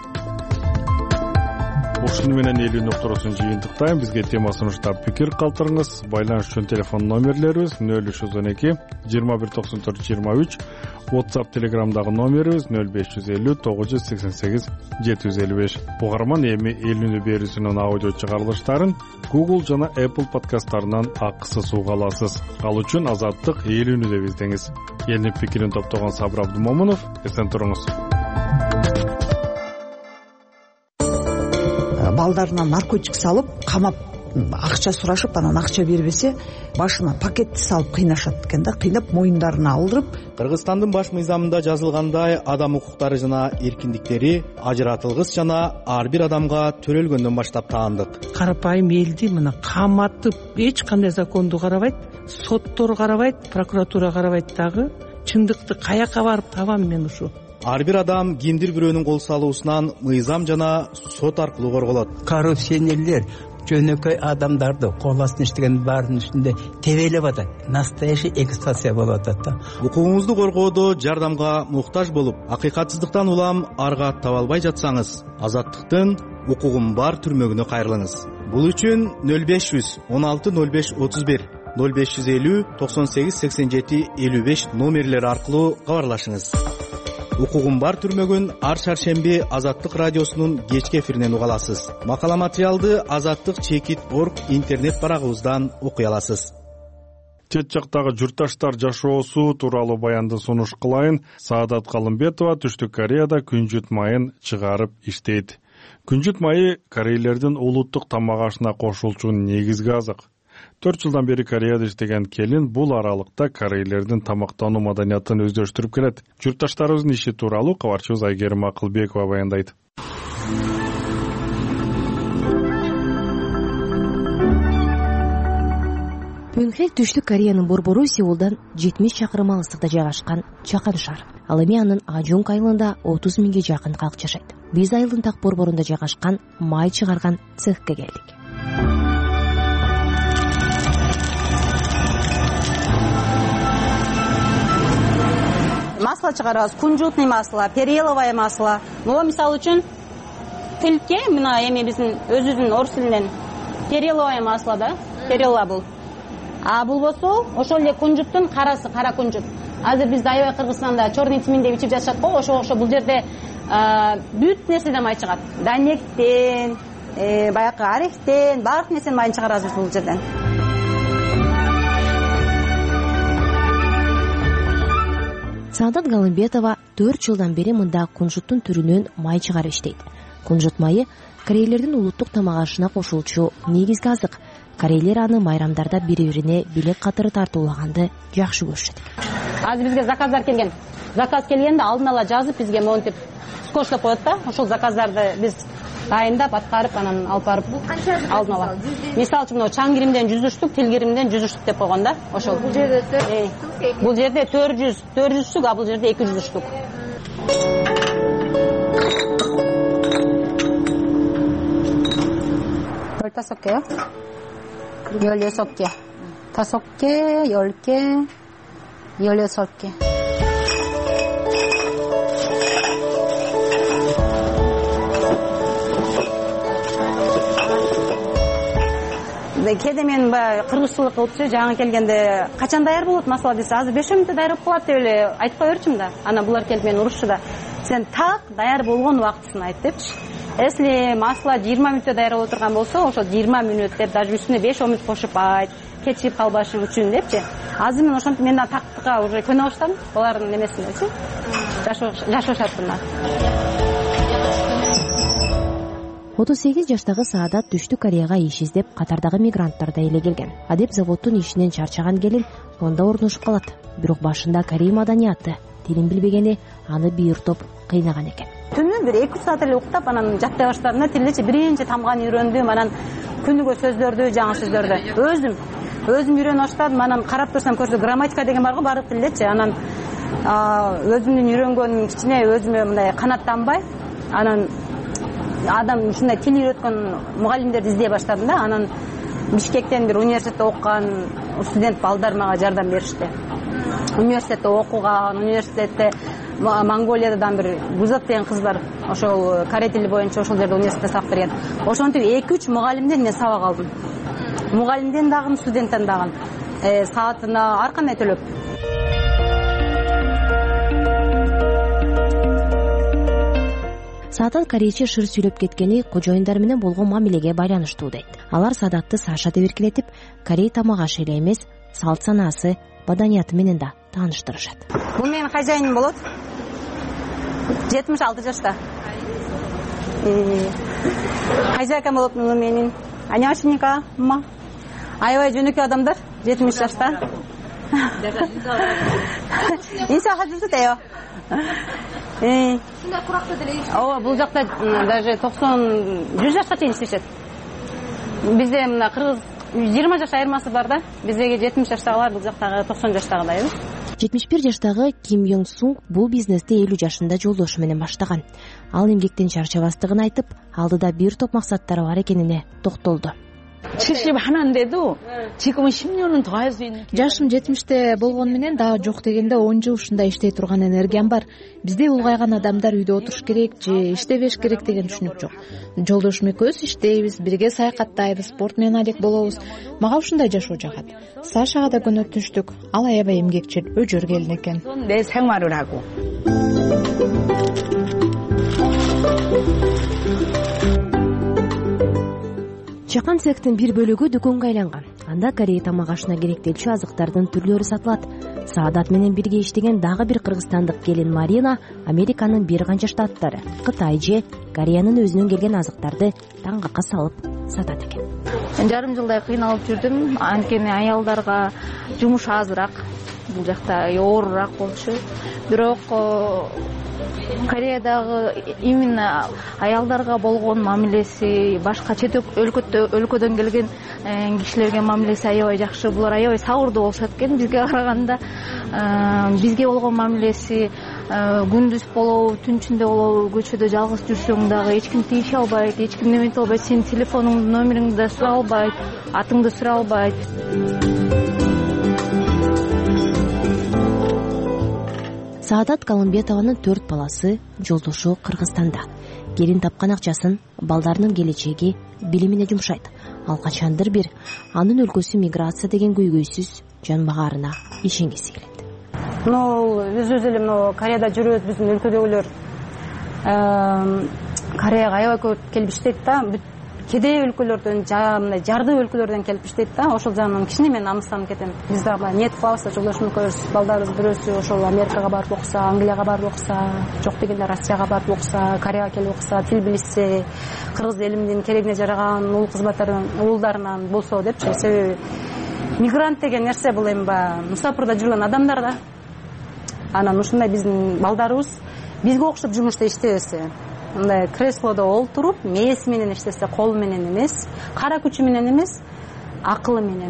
Ушуну менен элүү нокторосун жыйынтыктайм. Бизге тема сунуштап пикир калтырыңыз. Байланыш үчүн телефон номерлерибиз нөл үч жүз он эки жыйырма бир токсон төрт жыйырма үч, WhatsApp, Telegramдагы номерибиз нөл беш жүз элүү тогуз жүз сексен сегиз жети жүз элүү беш. Угарман эми элүүнү берүүсүнүн аудио чыгарылыштарын Google жана Apple подкасттарынан акысыз уга аласыз. Ал үчүн Азаттык элүүнү деп издеңиз. Элдин пикирин топтогон Сабыр Абдумомунов, эсен туруңуз. Балдарына наркотик салып, камап акча сурашып анан акча бербесе башына пакетти салып кыйнашат экен да, кыйнап моюндарына алдырып. Кыргызстандын баш мыйзамында жазылгандай адам укуктары жана эркиндиктери ажыратылгыс жана ар бир адамга төрөлгөндөн баштап таандык. Карапайым элди мына каматып эч кандай законду карабайт, соттор карабайт, прокуратура карабайт дагы. Чындыкты каяка барып табам мен ушу? Ар бир адам кимдир бирөөнүн кол салуусунан мыйзам жана сот аркылуу корголот. Коррупционерлер жөнөкөй адамдарды кол астына иштеген баардын үстүндө тебелеп атат. Настоящий эксплуатация болуп атат да. Укугуңузду коргоодо жардамга муктаж болуп, акыйкатсыздыктан улам арга таба албай жатсаңыз, Азаттыктын укугум бар түрмөгүнө кайрылыңыз. Бул үчүн нөл беш жүз он алты нөл беш отуз бир, нөл беш жүз элүү токсон сегиз сексен жети элүү беш номерлери аркылуу кабарлашыңыз. Укугум бар түрмөгүн ар шаршемби Азаттык радиосунун кечки эфиринен уга аласыз. Макала материалды Азаттык чекит точка орг интернет барагыбыздан окуй аласыз. Чет жактагы журтташтар жашоосу тууралуу баянды сунуш кылайын. Саадат Калымбетова Түштүк Кореяда күнжүт майын чыгарып иштейт. Күнжүт майы корейлердин улуттук тамак ашына кошулчу негизги азык. төрт жылдан бери Кореяда иштеген келин бул аралыкта корейлердин тамактануу маданиятын өздөштүрүп келет. Журтташтарыбыздын иши тууралуу кабарчыбыз Айгерим Акылбекова баяндайт. Пхёнчхан Түштүк Кореянын борбору Сеулдан жетимиш чакырым алыстыкта жайгашкан чакан шаар. Ал эми анын Ажунг айылында отуз миңге жакын калк жашайт. Биз айылдын так борборунда жайгашкан май чыгарган цехке келдик. Масло чыгарабыз, кунжутный масло, переловое масло. Бул мисалы үчүн тилке мына эми биздин өзүбүздүн орус тилинен переловое масло да, перелова бул. А бул болсо ошол эле кунжуттун карасы, кара кунжут. Азыр бизде аябай Кыргызстанда черный тмин деп ичип жатышат го, ошого окшоп бул жерде бүт нерседен май чыгат. Данектен, баягы орехтен, баардык нерсенин майын чыгарабыз бул жерден. Саадат Галымбетова төрт жылдан бери мында кунжуттун түрүнөн май чыгарып иштейт. Кунжут майы корейлердин улуттук тамак ашына кошулчу негизги азык. Корейлер аны майрамдарда бири-бирине билек катыры тартуулаганды жакшы көрүшөт. Азыр бизге заказдар келген. Заказ келгенде алдын ала жазып бизге монтип скоштоп коет да. Ошол заказдарды биз дайындап, аткарып, анан алып барып алдын ала. Мисалы үчүн мына чаң киримден жүз штук, тил киримден жүз штук деп койгон да. Ошол. Бул жерде бул жерде төрт жүз, төрт жүз штук, а бул жерде эки жүз штук. Тасокке. 열여섯개, 다섯 개, 열 개, 열여섯 개. Кээде мен баягы кыргызчылык кылыпчы, жаңы келгенде качан даяр болот масала десе, азыр беш мүнөттө даяр болуп калат деп эле айтып кое берчүмүн да. Анан булар келип мени урушчу да. Сен так даяр болгон убактысын айт депчи. Если масло жыйырма мүнөттө даяр боло турган болсо, ошол жыйырма мүнөт деп, даже үстүнө беш он мүнөт кошуп айт, кетип калбашың үчүн депчи. Азыр мен ошентип мен да тактыкка уже көнө баштадым, булардын немесинечи. Жашашат булар. отуз сегиз жаштагы Саадат Түштүк Кореяга иш издеп катардагы мигранттарда эле келген. Адеп заводдун ишинен чарчаган келин онда орношуп калат. Бирок башында корей маданияты, тилин билбегени аны бир топ кыйнаган экен. Түнү бир эки саат эле уктап, анан жаттай баштадым да, тилдечи биринчи тамганы үйрөндүм, анан күнүгө сөздөрдү, жаңы сөздөрдү өзүм өзүм үйрөнүп баштадым. Анан карап турсам көрсө грамматика деген бар го баардык тилдечи. Анан өзүмдүн үйрөнгөнүм кичине өзүмө мындай канааттанбай, анан адам ушундай тил үйрөткөн мугалимдерди издей баштадым да. Анан Бишкектен бир университетте окуган студент балдар мага жардам беришти. Университетте окуган, университетте Монголиядан бир Гузат деген кыз бар. Ошол корей тили боюнча ошол жерде университетте сабак берген. Ошентип эки үч мугалимден мен сабак алдым. Мугалимден дагы, студенттен дагы. Саатына ар кандай төлөп. Саадат корейче шыр сүйлөп кеткени кожоюндар менен болгон мамилеге байланыштуу дейт. Алар Саадатты Саша деп эркелетип, корей тамак ашы эле эмес, салт санаасы, маданияты менен да тааныштырышат. Бул менин хозяиным болот. жетимиш алты жашта. Хозяйкам болот муну менин. Аняченька, ма. Аябай жөнөкөй адамдар, жетимиш жашта. Инса хажырсыте요. Э. Синде куракта деле иш. Ооба, бул жакта даже токсон, жүз жашка чейин иштешет. Бизде мына кыргыз жыйырма жаш айырмасы бар да. Биздеги жетимиш жаштагылар бул жактагы токсон жаштагыдай. жетимиш бир жаштагы Ким Йонг Сунг бул бизнести элүү жашында жолдошу менен баштаган. Ал эмгектен чарчабастыгын айтып, алдыда бир топ максаттары бар экенине токтолду. Жашым жетимиште болгону менен дагы жок дегенде он жыл ушундай иштей турган энергиям бар. Бизде улгайган адамдар үйдө отуруш керек же иштебеш керек деген түшүнүк жок. Жолдошум экөөбүз иштейбиз, бирге саякаттайбыз, спорт менен алек болобуз. Мага ушундай жашоо жагат. Сашага да көнөтүнчтүк. Ал аябай эмгекчил, өжөр келин экен. Чакан цехтин бир бөлүгү дүкөнгө айланган. Анда Корея тамак ашына керектелчү азыктардын түрлөрү сатылат. Саадат менен бирге иштеген дагы бир кыргызстандык келин Марина Американын бир канча штаттары, Кытай же Кореянын өзүнөн келген азыктарды таңгакка салып сатат экен. Жарым жылдай кыйналып жүрдүм. Анткени аялдарга жумуш азыраак, бул жакта оорураак болчу. Бирок Кореядагы именно аялдарга болгон мамилеси, башка чет өлкөдөн келген кишилерге мамилеси аябай жакшы. Булар аябай сабырдуу болушат экен бизге караганда. Бизге болгон мамилеси күндүз болобу, түн ичинде болобу, көчөдө жалгыз жүрсөң дагы эч ким тийише албайт, эч ким немете албайт, сенин телефонуңдун номериңди да сурай албайт, атыңды сурай албайт. Саадат Калымбетованын төрт баласы, жолдошу Кыргызстанда. Келин тапкан акчасын балдарынын келечеги, билимине жумшайт. Ал качандыр бир анын өлкөсү миграция деген көйгөйсүз жанбагарына ишенгиси келет. Ну, өз өзү эле мына Кореяда жүрөбүз, биздин өлкөдөгүлөр Кореяга аябай көп келип иштейт да. Кедей өлкөлөрдөн, мындай жарды өлкөлөрдөн келип иштейт да. Ошол жагынан кичине мен намыстанып кетем. Биз дагы баягы ниет кылабыз, жолдошум экөөбүз, балдарыбыз бирөөсү ошол Америкага барып окуса, Англияга барып окуса, жок дегенде Россияга барып окуса, Кореяга келип окуса, тил билишсе, кыргыз элимдин керегине жараган ул кызматтарын, уулдарынан болсо депчи. Себеби мигрант деген нерсе бул эми баягы мусапырда жүргөн адамдар да. Анан ушундай биздин балдарыбыз бизге окшоп жумушта иштебесе, мындай креслодо олтуруп, мээси менен иштесе, колу менен эмес, кара күчү менен эмес, акылы менен.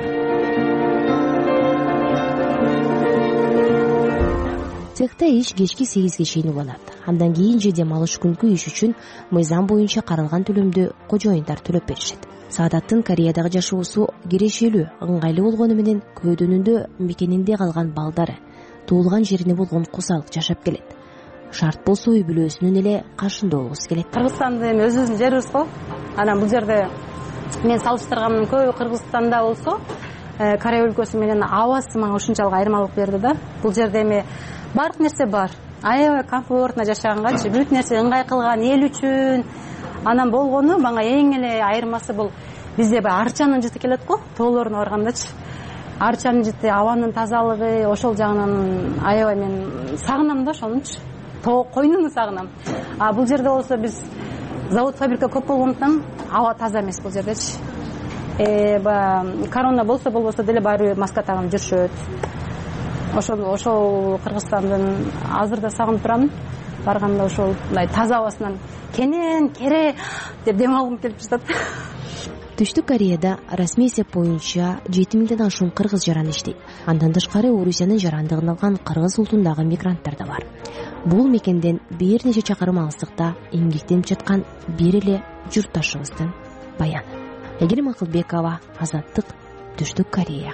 Цехта иш кечки сегизге чейин уланат. Андан кийин же дем алыш күнкү иш үчүн мыйзам боюнча каралган төлөмдү кожоюндар төлөп беришет. Саадаттын Кореядагы жашоосу кирешелүү, ыңгайлуу болгону менен көөдөнүндө мекенинде калган балдары, туулган жерине болгон кусалык жашап келет. Шарт болсо үй бүлөсүнүн эле кашында болгусу келет. Кыргызстанды эми өзүбүздүн жерибиз го. Анан бул жерде мен салыштырганымдын көбү Кыргызстанда болсо, Корея өлкөсү менен абасы мага ушунчалык айырмалык берди да. Бул жерде эми баардык нерсе бар. Аябай комфортно жашаганчы, бүт нерсе ыңгай кылган эл үчүн. Анан болгону мага эң эле айырмасы бул бизде баягы арчанын жыты келет го, тоолоруна баргандачы. Арчанын жыты, абанын тазалыгы, ошол жагынан аябай мен сагынам да ошонучу. Койнуну сагынам. А бул жерде болсо биз завод, фабрика көп болгондуктан аба таза эмес бул жердечи. Э, баягы корона болсо болбосо деле баары маска тагып жүрүшөт. Ошол ошол Кыргызстандын азыр да сагынып турам. Барганда ошол мындай таза абасынан кенен кере деп дем алгым келип жатат. Түштүк Кореяда расмий эсеп боюнча жети миңден ашуун кыргыз жаран иштейт. Андан тышкары Орусиянын жарандыгын алган кыргыз улутундагы мигранттар да бар. Бул мекенден бир нече чакырым алыстыкта эмгектенип жаткан бир эле журтташыбыздын баяны. Эгерим Акылбекова, Азаттык, Түштүк Корея.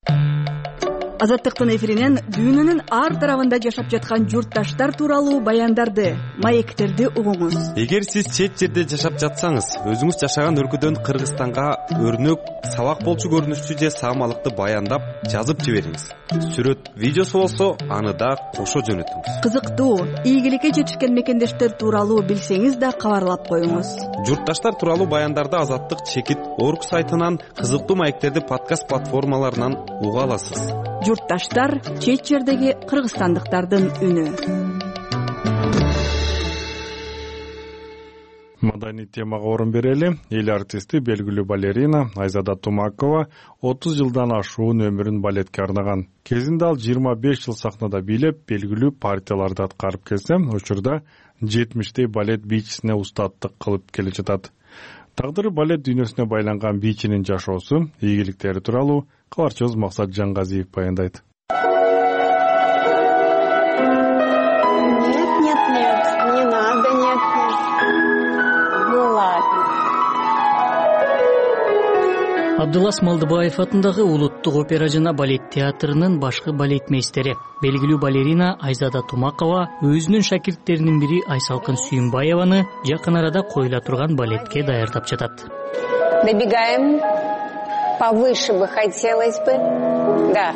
Азаттыктын эфиринен дүйнөнүн ар тарабында жашап жаткан журтташтар тууралуу баяндарды, маектерди угуңуз. Эгер сиз чет жерде жашап жатсаңыз, өзүңүз жашаган өлкөдөн Кыргызстанга өрнөк, сабак болчу көрүнүштүү же саамалыкты баяндап жазып жибериңиз. Сүрөт, видеосу болсо, аны да кошо жөнөтүңүз. Кызыктуу, ийгиликке жетишкен мекендештер тууралуу билсеңиз да кабарлап коюңуз. Журтташтар тууралуу баяндарды Азаттык чекит орг сайтынан, кызыктуу маектерди подкаст платформаларынан уга аласыз. Журтташтар чет жердеги кыргызстандыктардын үнү. Маданий темага орун берели. Эл артисти белгилүү балерина Айзада Тумакова отуз жылдан ашуун өмүрүн балетке арнаган. Кезинде ал жыйырма беш жыл сахнада бийлеп, белгилүү партияларды аткарып келсе, учурда жетимиштей балет бийчисине устаттык кылып келе жатат. Тагдыры балет дүйнөсүнө байланган бийчинин жашоосу, ийгиликтери тууралуу кабарчыбыз Максат Жангазиев баяндайт. Абдулас Малдыбаев атындагы Улуттук опера жана балет театрынын башкы балетмейстери, белгилүү балерина Айзада Тумакова өзүнүн шакирттеринин бири Айсалкын Сүйүнбаеваны жакын арада коюла турган балетке даярдап жатат. Добегаем. Повыше бы хотелось бы. Да.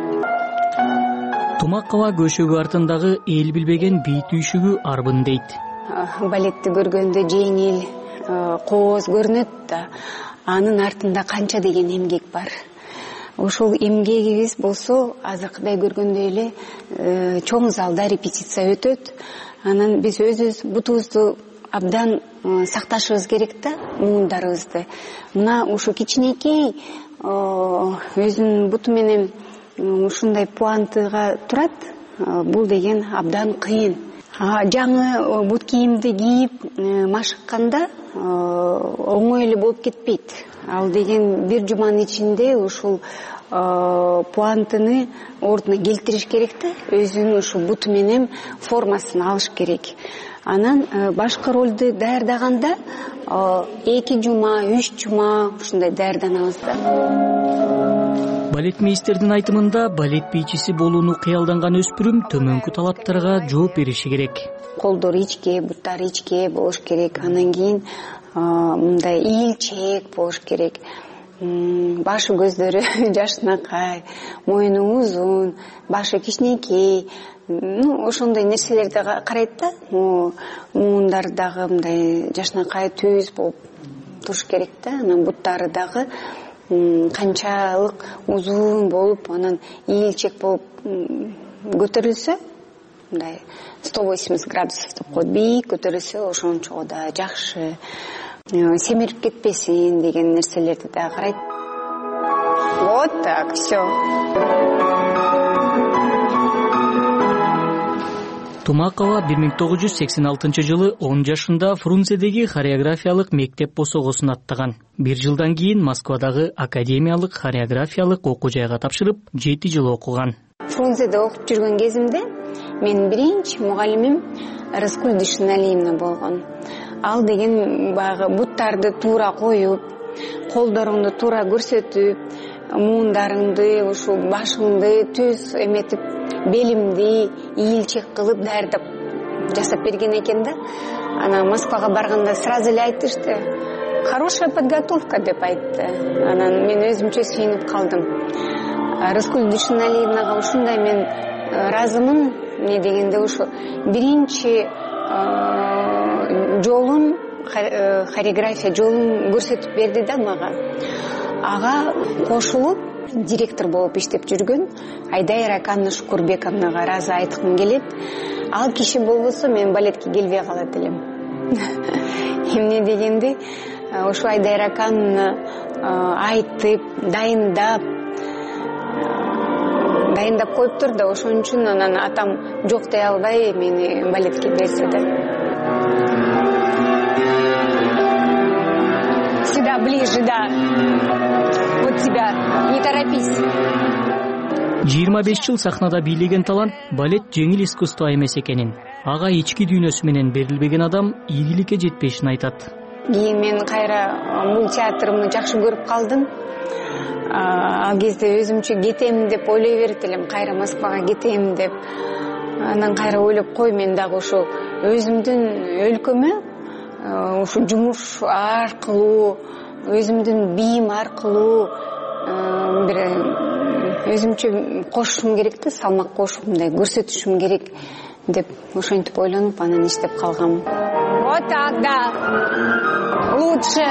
Тумакова көшөгү артындагы эл билбеген бий түйшүгү арбын дейт. Балетти көргөндө жеңил, кооз көрүнөт да. Анын артында канча деген эмгек бар. Ошол эмгегибиз болсо, азыркыдай көргөндөй эле чоң залда репетиция өтөт. Анан биз өзүбүз бутубузду абдан сакташыбыз керек да, муундарыбызды. Мына ушу кичинекей өзүнүн буту менен ушундай пуантыга турат. Бул деген абдан кыйын. Жаңы бут кийимди кийип машыкканда оңой эле болуп кетпейт. Ал деген бир жуманын ичинде ушул пуантыны ордуна келтириш керек да, өзүнүн ушу буту менен формасын алыш керек. Анан башкы ролду даярдаганда эки жума, үч жума ушундай даярданабыз да. Балетмейстердин айтымында балет бийчиси болууну кыялданган өспүрүм төмөнкү талаптарга жооп бериши керек. Колдору ичке, буттары ичке болуш керек. Анан кийин мындай ийилчээк болуш керек. Башы көздөрү жашынакай, мойну узун, башы кичинекей. Ну, ошондой нерселерди карайт да. Муундар дагы мындай жашынакай түз болуп туруш керек да. Анан буттары дагы канчалык узун болуп, анан ийилчек болуп көтөрүлсө, мындай сто восемьдесят градусов деп коет, бийик көтөрүлсө ошончо да жакшы. Семирип кетпесин деген нерселерди да карайт. Вот так, все. Тумакова бир миң тогуз жүз сексен алтынчы жылы он жашында Фрунзедеги хореографиялык мектеп босогосун аттаган. Бир жылдан кийин Москвадагы академиялык хореографиялык окуу жайга тапшырып, жети жыл окуган. Фрунзеде окуп жүргөн кезимде менин биринчи мугалимим Раскуль Дышыналиевна болгон. Ал деген баягы буттарды туура коюп, колдоруңду туура көрсөтүп, муундарыңды, ушул башыңды түз эметип, белимди ийилчек кылып даярдап жасап берген экен да. Ана Москвага барганда сразу эле айтышты. Хорошая подготовка деп айтты. Анан мен өзүмчө сүйүнүп калдым. Раскуль Дышыналиевнага ушундай мен ыраазымын, эмне дегенде ушу биринчи жолун, хореография жолун көрсөтүп берди да мага. Ага кошулуп директор болуп иштеп жүргөн Айдайра Канна Шукурбековнага ыраазы айткым келет. Ал киши болбосо мен балетке келбей калат элем. Эмне дегенде ошо Айдайра Канна айтып, дайындап дайындап коюптур да, ошон үчүн анан атам жок дей албай мени балетке берсе да. Сюда ближе, да. Вот тебя, не торопись. жыйырма беш жыл сахнада бийлеген талант балет жеңил искусство эмес экенин, ага ички дүйнөсү менен берилбеген адам ийгиликке жетпешин айтат. Кийин мен кайра бул театрымды жакшы көрүп калдым. Ал кезде өзүмчө кетем деп ойлой берет элем, кайра Москвага кетем деп. Анан кайра ойлоп кой, мен дагы ошо өзүмдүн өлкөмө ушу жумуш аркылуу, өзүмдүн бийим аркылуу бир өзүмчө кошушум керек да, салмак кошуп, мындай көрсөтүшүм керек деп ошентип ойлонуп анан иштеп калгам. Вот так, да. Лучше.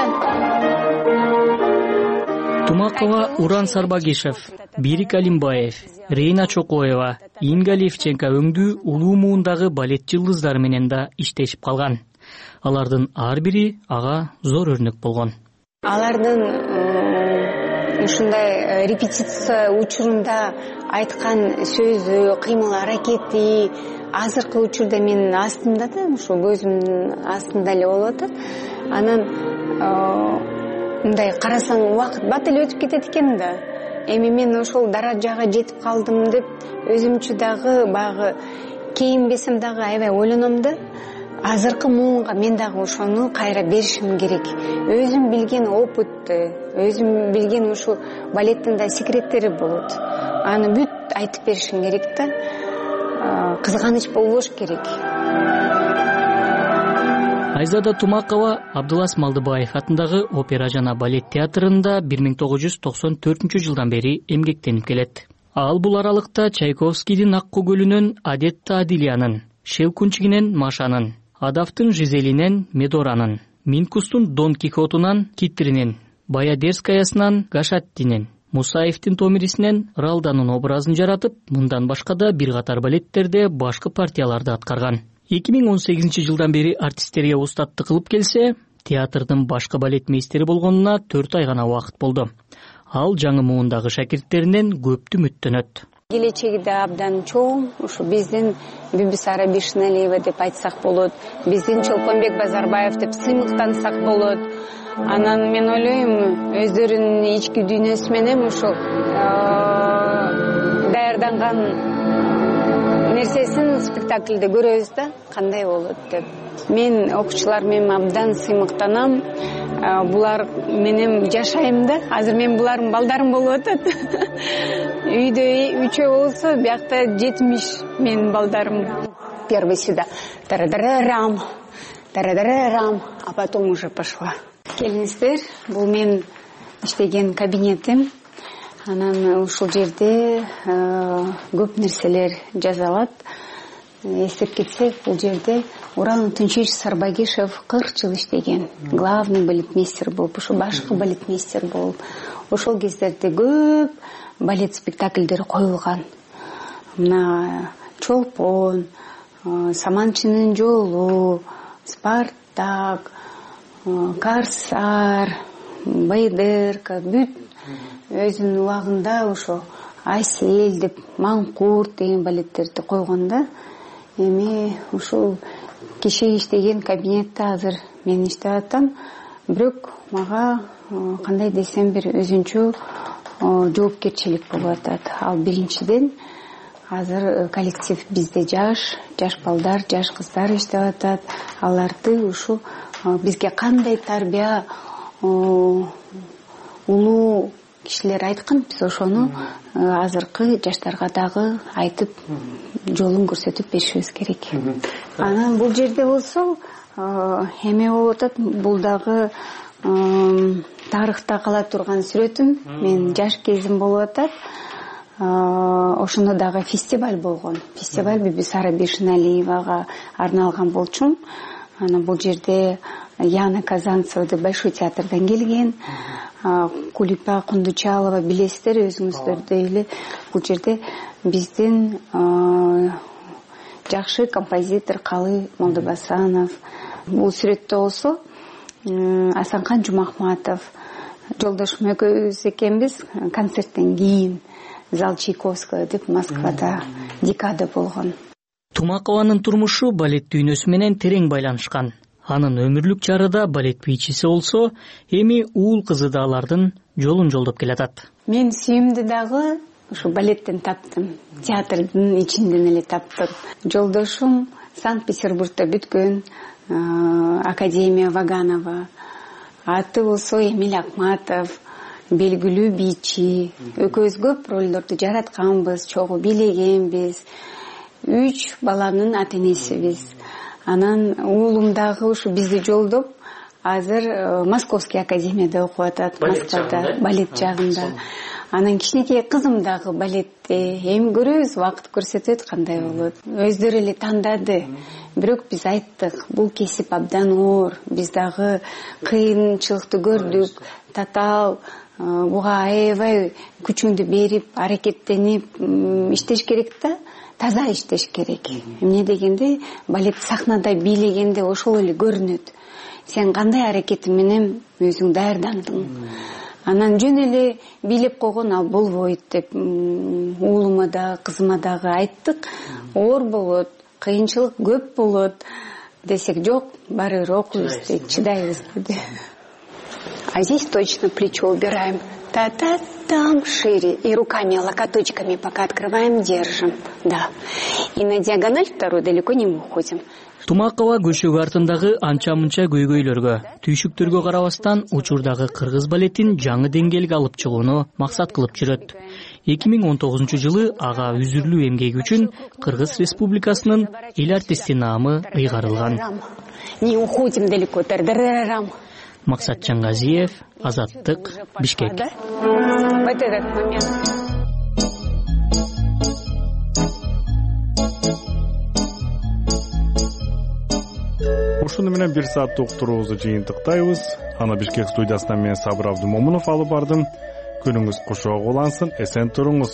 Тумакова Уран Сарбагишев, Бирик Алимбаев, Рейна Чокоева, Инга Левченко өңдүү улуу муундагы балет жылдыздары менен да иштешип калган. Алардын ар бири ага зор өрнөк болгон. Алардын ушундай репетиция учурунда айткан сөзү, кыймыл аракети азыркы учурда менин астымда да, ушу көзүмдүн астында эле болуп атат. Анан мындай карасаң убакыт бат эле өтүп кетет экен да. Эми мен ошол даражага жетип калдым деп өзүмчө дагы баягы кейинбесем дагы аябай ойлоном да. Азыркы муунга мен дагы ошону кайра беришим керек. Өзүм билген опытты, өзүм билген ушу балеттин да секреттери болот. Аны бүт айтып беришим керек да. Кызганыч болбош керек. Айзада Тумакова Абдулас Малдыбаев атындагы опера жана балет театрында бир миң тогуз жүз токсон төртүнчү жылдан бери эмгектенип келет. Ал бул аралыкта Чайковскийдин Аккуу көлүнөн Адетта Адилиянын, Шевкунчигинен Машанын, Адафтын Жизелинен Медоранын, Минкустун Дон Кихотунан Китринин, Баядерскаясынан Гашаттинин, Мусаевдин Томирисинен Ралданын образын жаратып, мындан башка да бир катар балеттерде башкы партияларды аткарган. эки миң он сегизинчи жылдан бери артисттерге устаттык кылып келсе, театрдын башкы балет мейстери болгонуна төрт ай гана убакыт болду. Ал жаңы муундагы шакирттеринен көптү үмүттөнөт. Келечеги да абдан чоң. Ушу биздин Бибисара Бишналиева деп айтсак болот, биздин Чолпонбек Базарбаев деп сыймыктансак болот. Анан мен ойлойм, өздөрүнүн ички дүйнөсү менен ушул даярданган нерсесин спектакльде көрөбүз да, кандай болот деп. Мен окуучулар менен абдан сыймыктанам. Булар менен жашайм да. Азыр мен булардын балдарым болуп атат. Үйдө үчөө болсо, биякта жетимиш менин балдарым. Первый сюда. Тарадарарам, тарадарарам, а потом уже пошла. Келиңиздер, бул мен иштеген кабинетим. Анан ушул жерде көп нерселер жазалат. Эстеп кетсек, бул жерде Урал Тынчич Сарбагишев кырк жыл иштеген. Главный балетмейстер болуп, ушу башкы балетмейстер болуп. Ошол кездерде көп балет спектакльдери коюлган. Мына Чолпон, Саманчынын жолу, Спартак, Корсар, Байдерка, бүт өзүнүн убагында ошо Айсель деп, Маңкурт деген балеттерди койгонда. Эми ушул киши иштеген кабинетте азыр мен иштеп атам. Бирок мага кандай десем бир өзүнчө жоопкерчилик болуп атат. Ал биринчиден азыр коллектив бизде жаш, жаш балдар, жаш кыздар иштеп атат. Аларды ушу бизге кандай тарбия улуу кишилер айткан, биз ошону азыркы жаштарга дагы айтып, жолун көрсөтүп беришибиз керек. Анан бул жерде болсо, эме болуп атат, бул дагы тарыхта кала турган сүрөтүм. Мен жаш кезим болуп атат. Ошондо дагы фестиваль болгон. Фестиваль Бибисара Бишналиевага арналган болчу. Анан бул жерде Яна Казанцева деп Большой театрдан келген. Кулипа Кундучалова билесиздер өзүңүздөрдөй эле. Бул жерде биздин жакшы композитор Калы Молдобасанов. Бул сүрөттө болсо Асанкан Жумахматов, жолдошум экөөбүз экенбиз. Концерттен кийин зал Чайковского деп Москвада декада болгон. Тумакованын турмушу балет дүйнөсү менен терең байланышкан. Анын өмүрлүк жары да балет бийчиси болсо, эми уул кызы да алардын жолун жолдоп келатат. Мен сүйүмдү дагы ушу балеттен таптым. Театрдын ичинден эле таптым. Жолдошум Санкт-Петербургда бүткөн, Академия Ваганова. Аты болсо Эмиль Акматов, белгилүү бийчи. Экөөбүз көп ролдорду жаратканбыз, чогуу бийлегенбиз. Үч баланын ата-энесибиз. Анан уулум дагы ушу бизди жолдоп, азыр Московский академияда окуп атат, Москвада, балет жагында. Анан кичинекей кызым дагы балетте. Эми көрөбүз, убакыт көрсөтөт кандай болот. Өздөрү эле тандады. Бирок биз айттык, бул кесип абдан оор. Биз дагы кыйынчылыкты көрдүк, татаал, буга аябай күчүңдү берип, аракеттенип иштеш керек да. таза иштеш керек. Эмне дегенде балет сахнада бийлегенде ошол эле көрүнөт. Сен кандай аракетиң менен өзүң даярдандың. Анан жөн эле бийлеп койгон ал болбойт деп уулума да кызыма дагы айттык. Оор болот, кыйынчылык көп болот десек, жок, баары бир окуйбуз дейт, чыдайбыз деди. А здесь точно плечо убираем. Та-та-там шире. И руками, локоточками пока открываем, держим. Да. И на диагональ вторую далеко не уходим. Тумакова көшөгү артындагы анча-мынча көйгөйлөргө, түйшүктөргө карабастан учурдагы кыргыз балетин жаңы деңгээлге алып чыгууну максат кылып жүрөт. эки миң он тогузунчу жылы ага үзүрлүү эмгеги үчүн Кыргыз Республикасынын эл артисти наамы ыйгарылган. Не уходим далеко. Тар-дарарам. Максат Чангазиев, Азаттык, Бишкек. Вот этот момент. Ушуну менен бир сааттык уктуруубузду жыйынтыктайбыз. Аны Бишкек студиясынан мен Сабыр Абдымомунов алып бардым. Күнүңүз кушоо улансын, эсен туруңуз.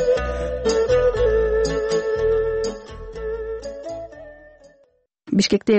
Бишкекте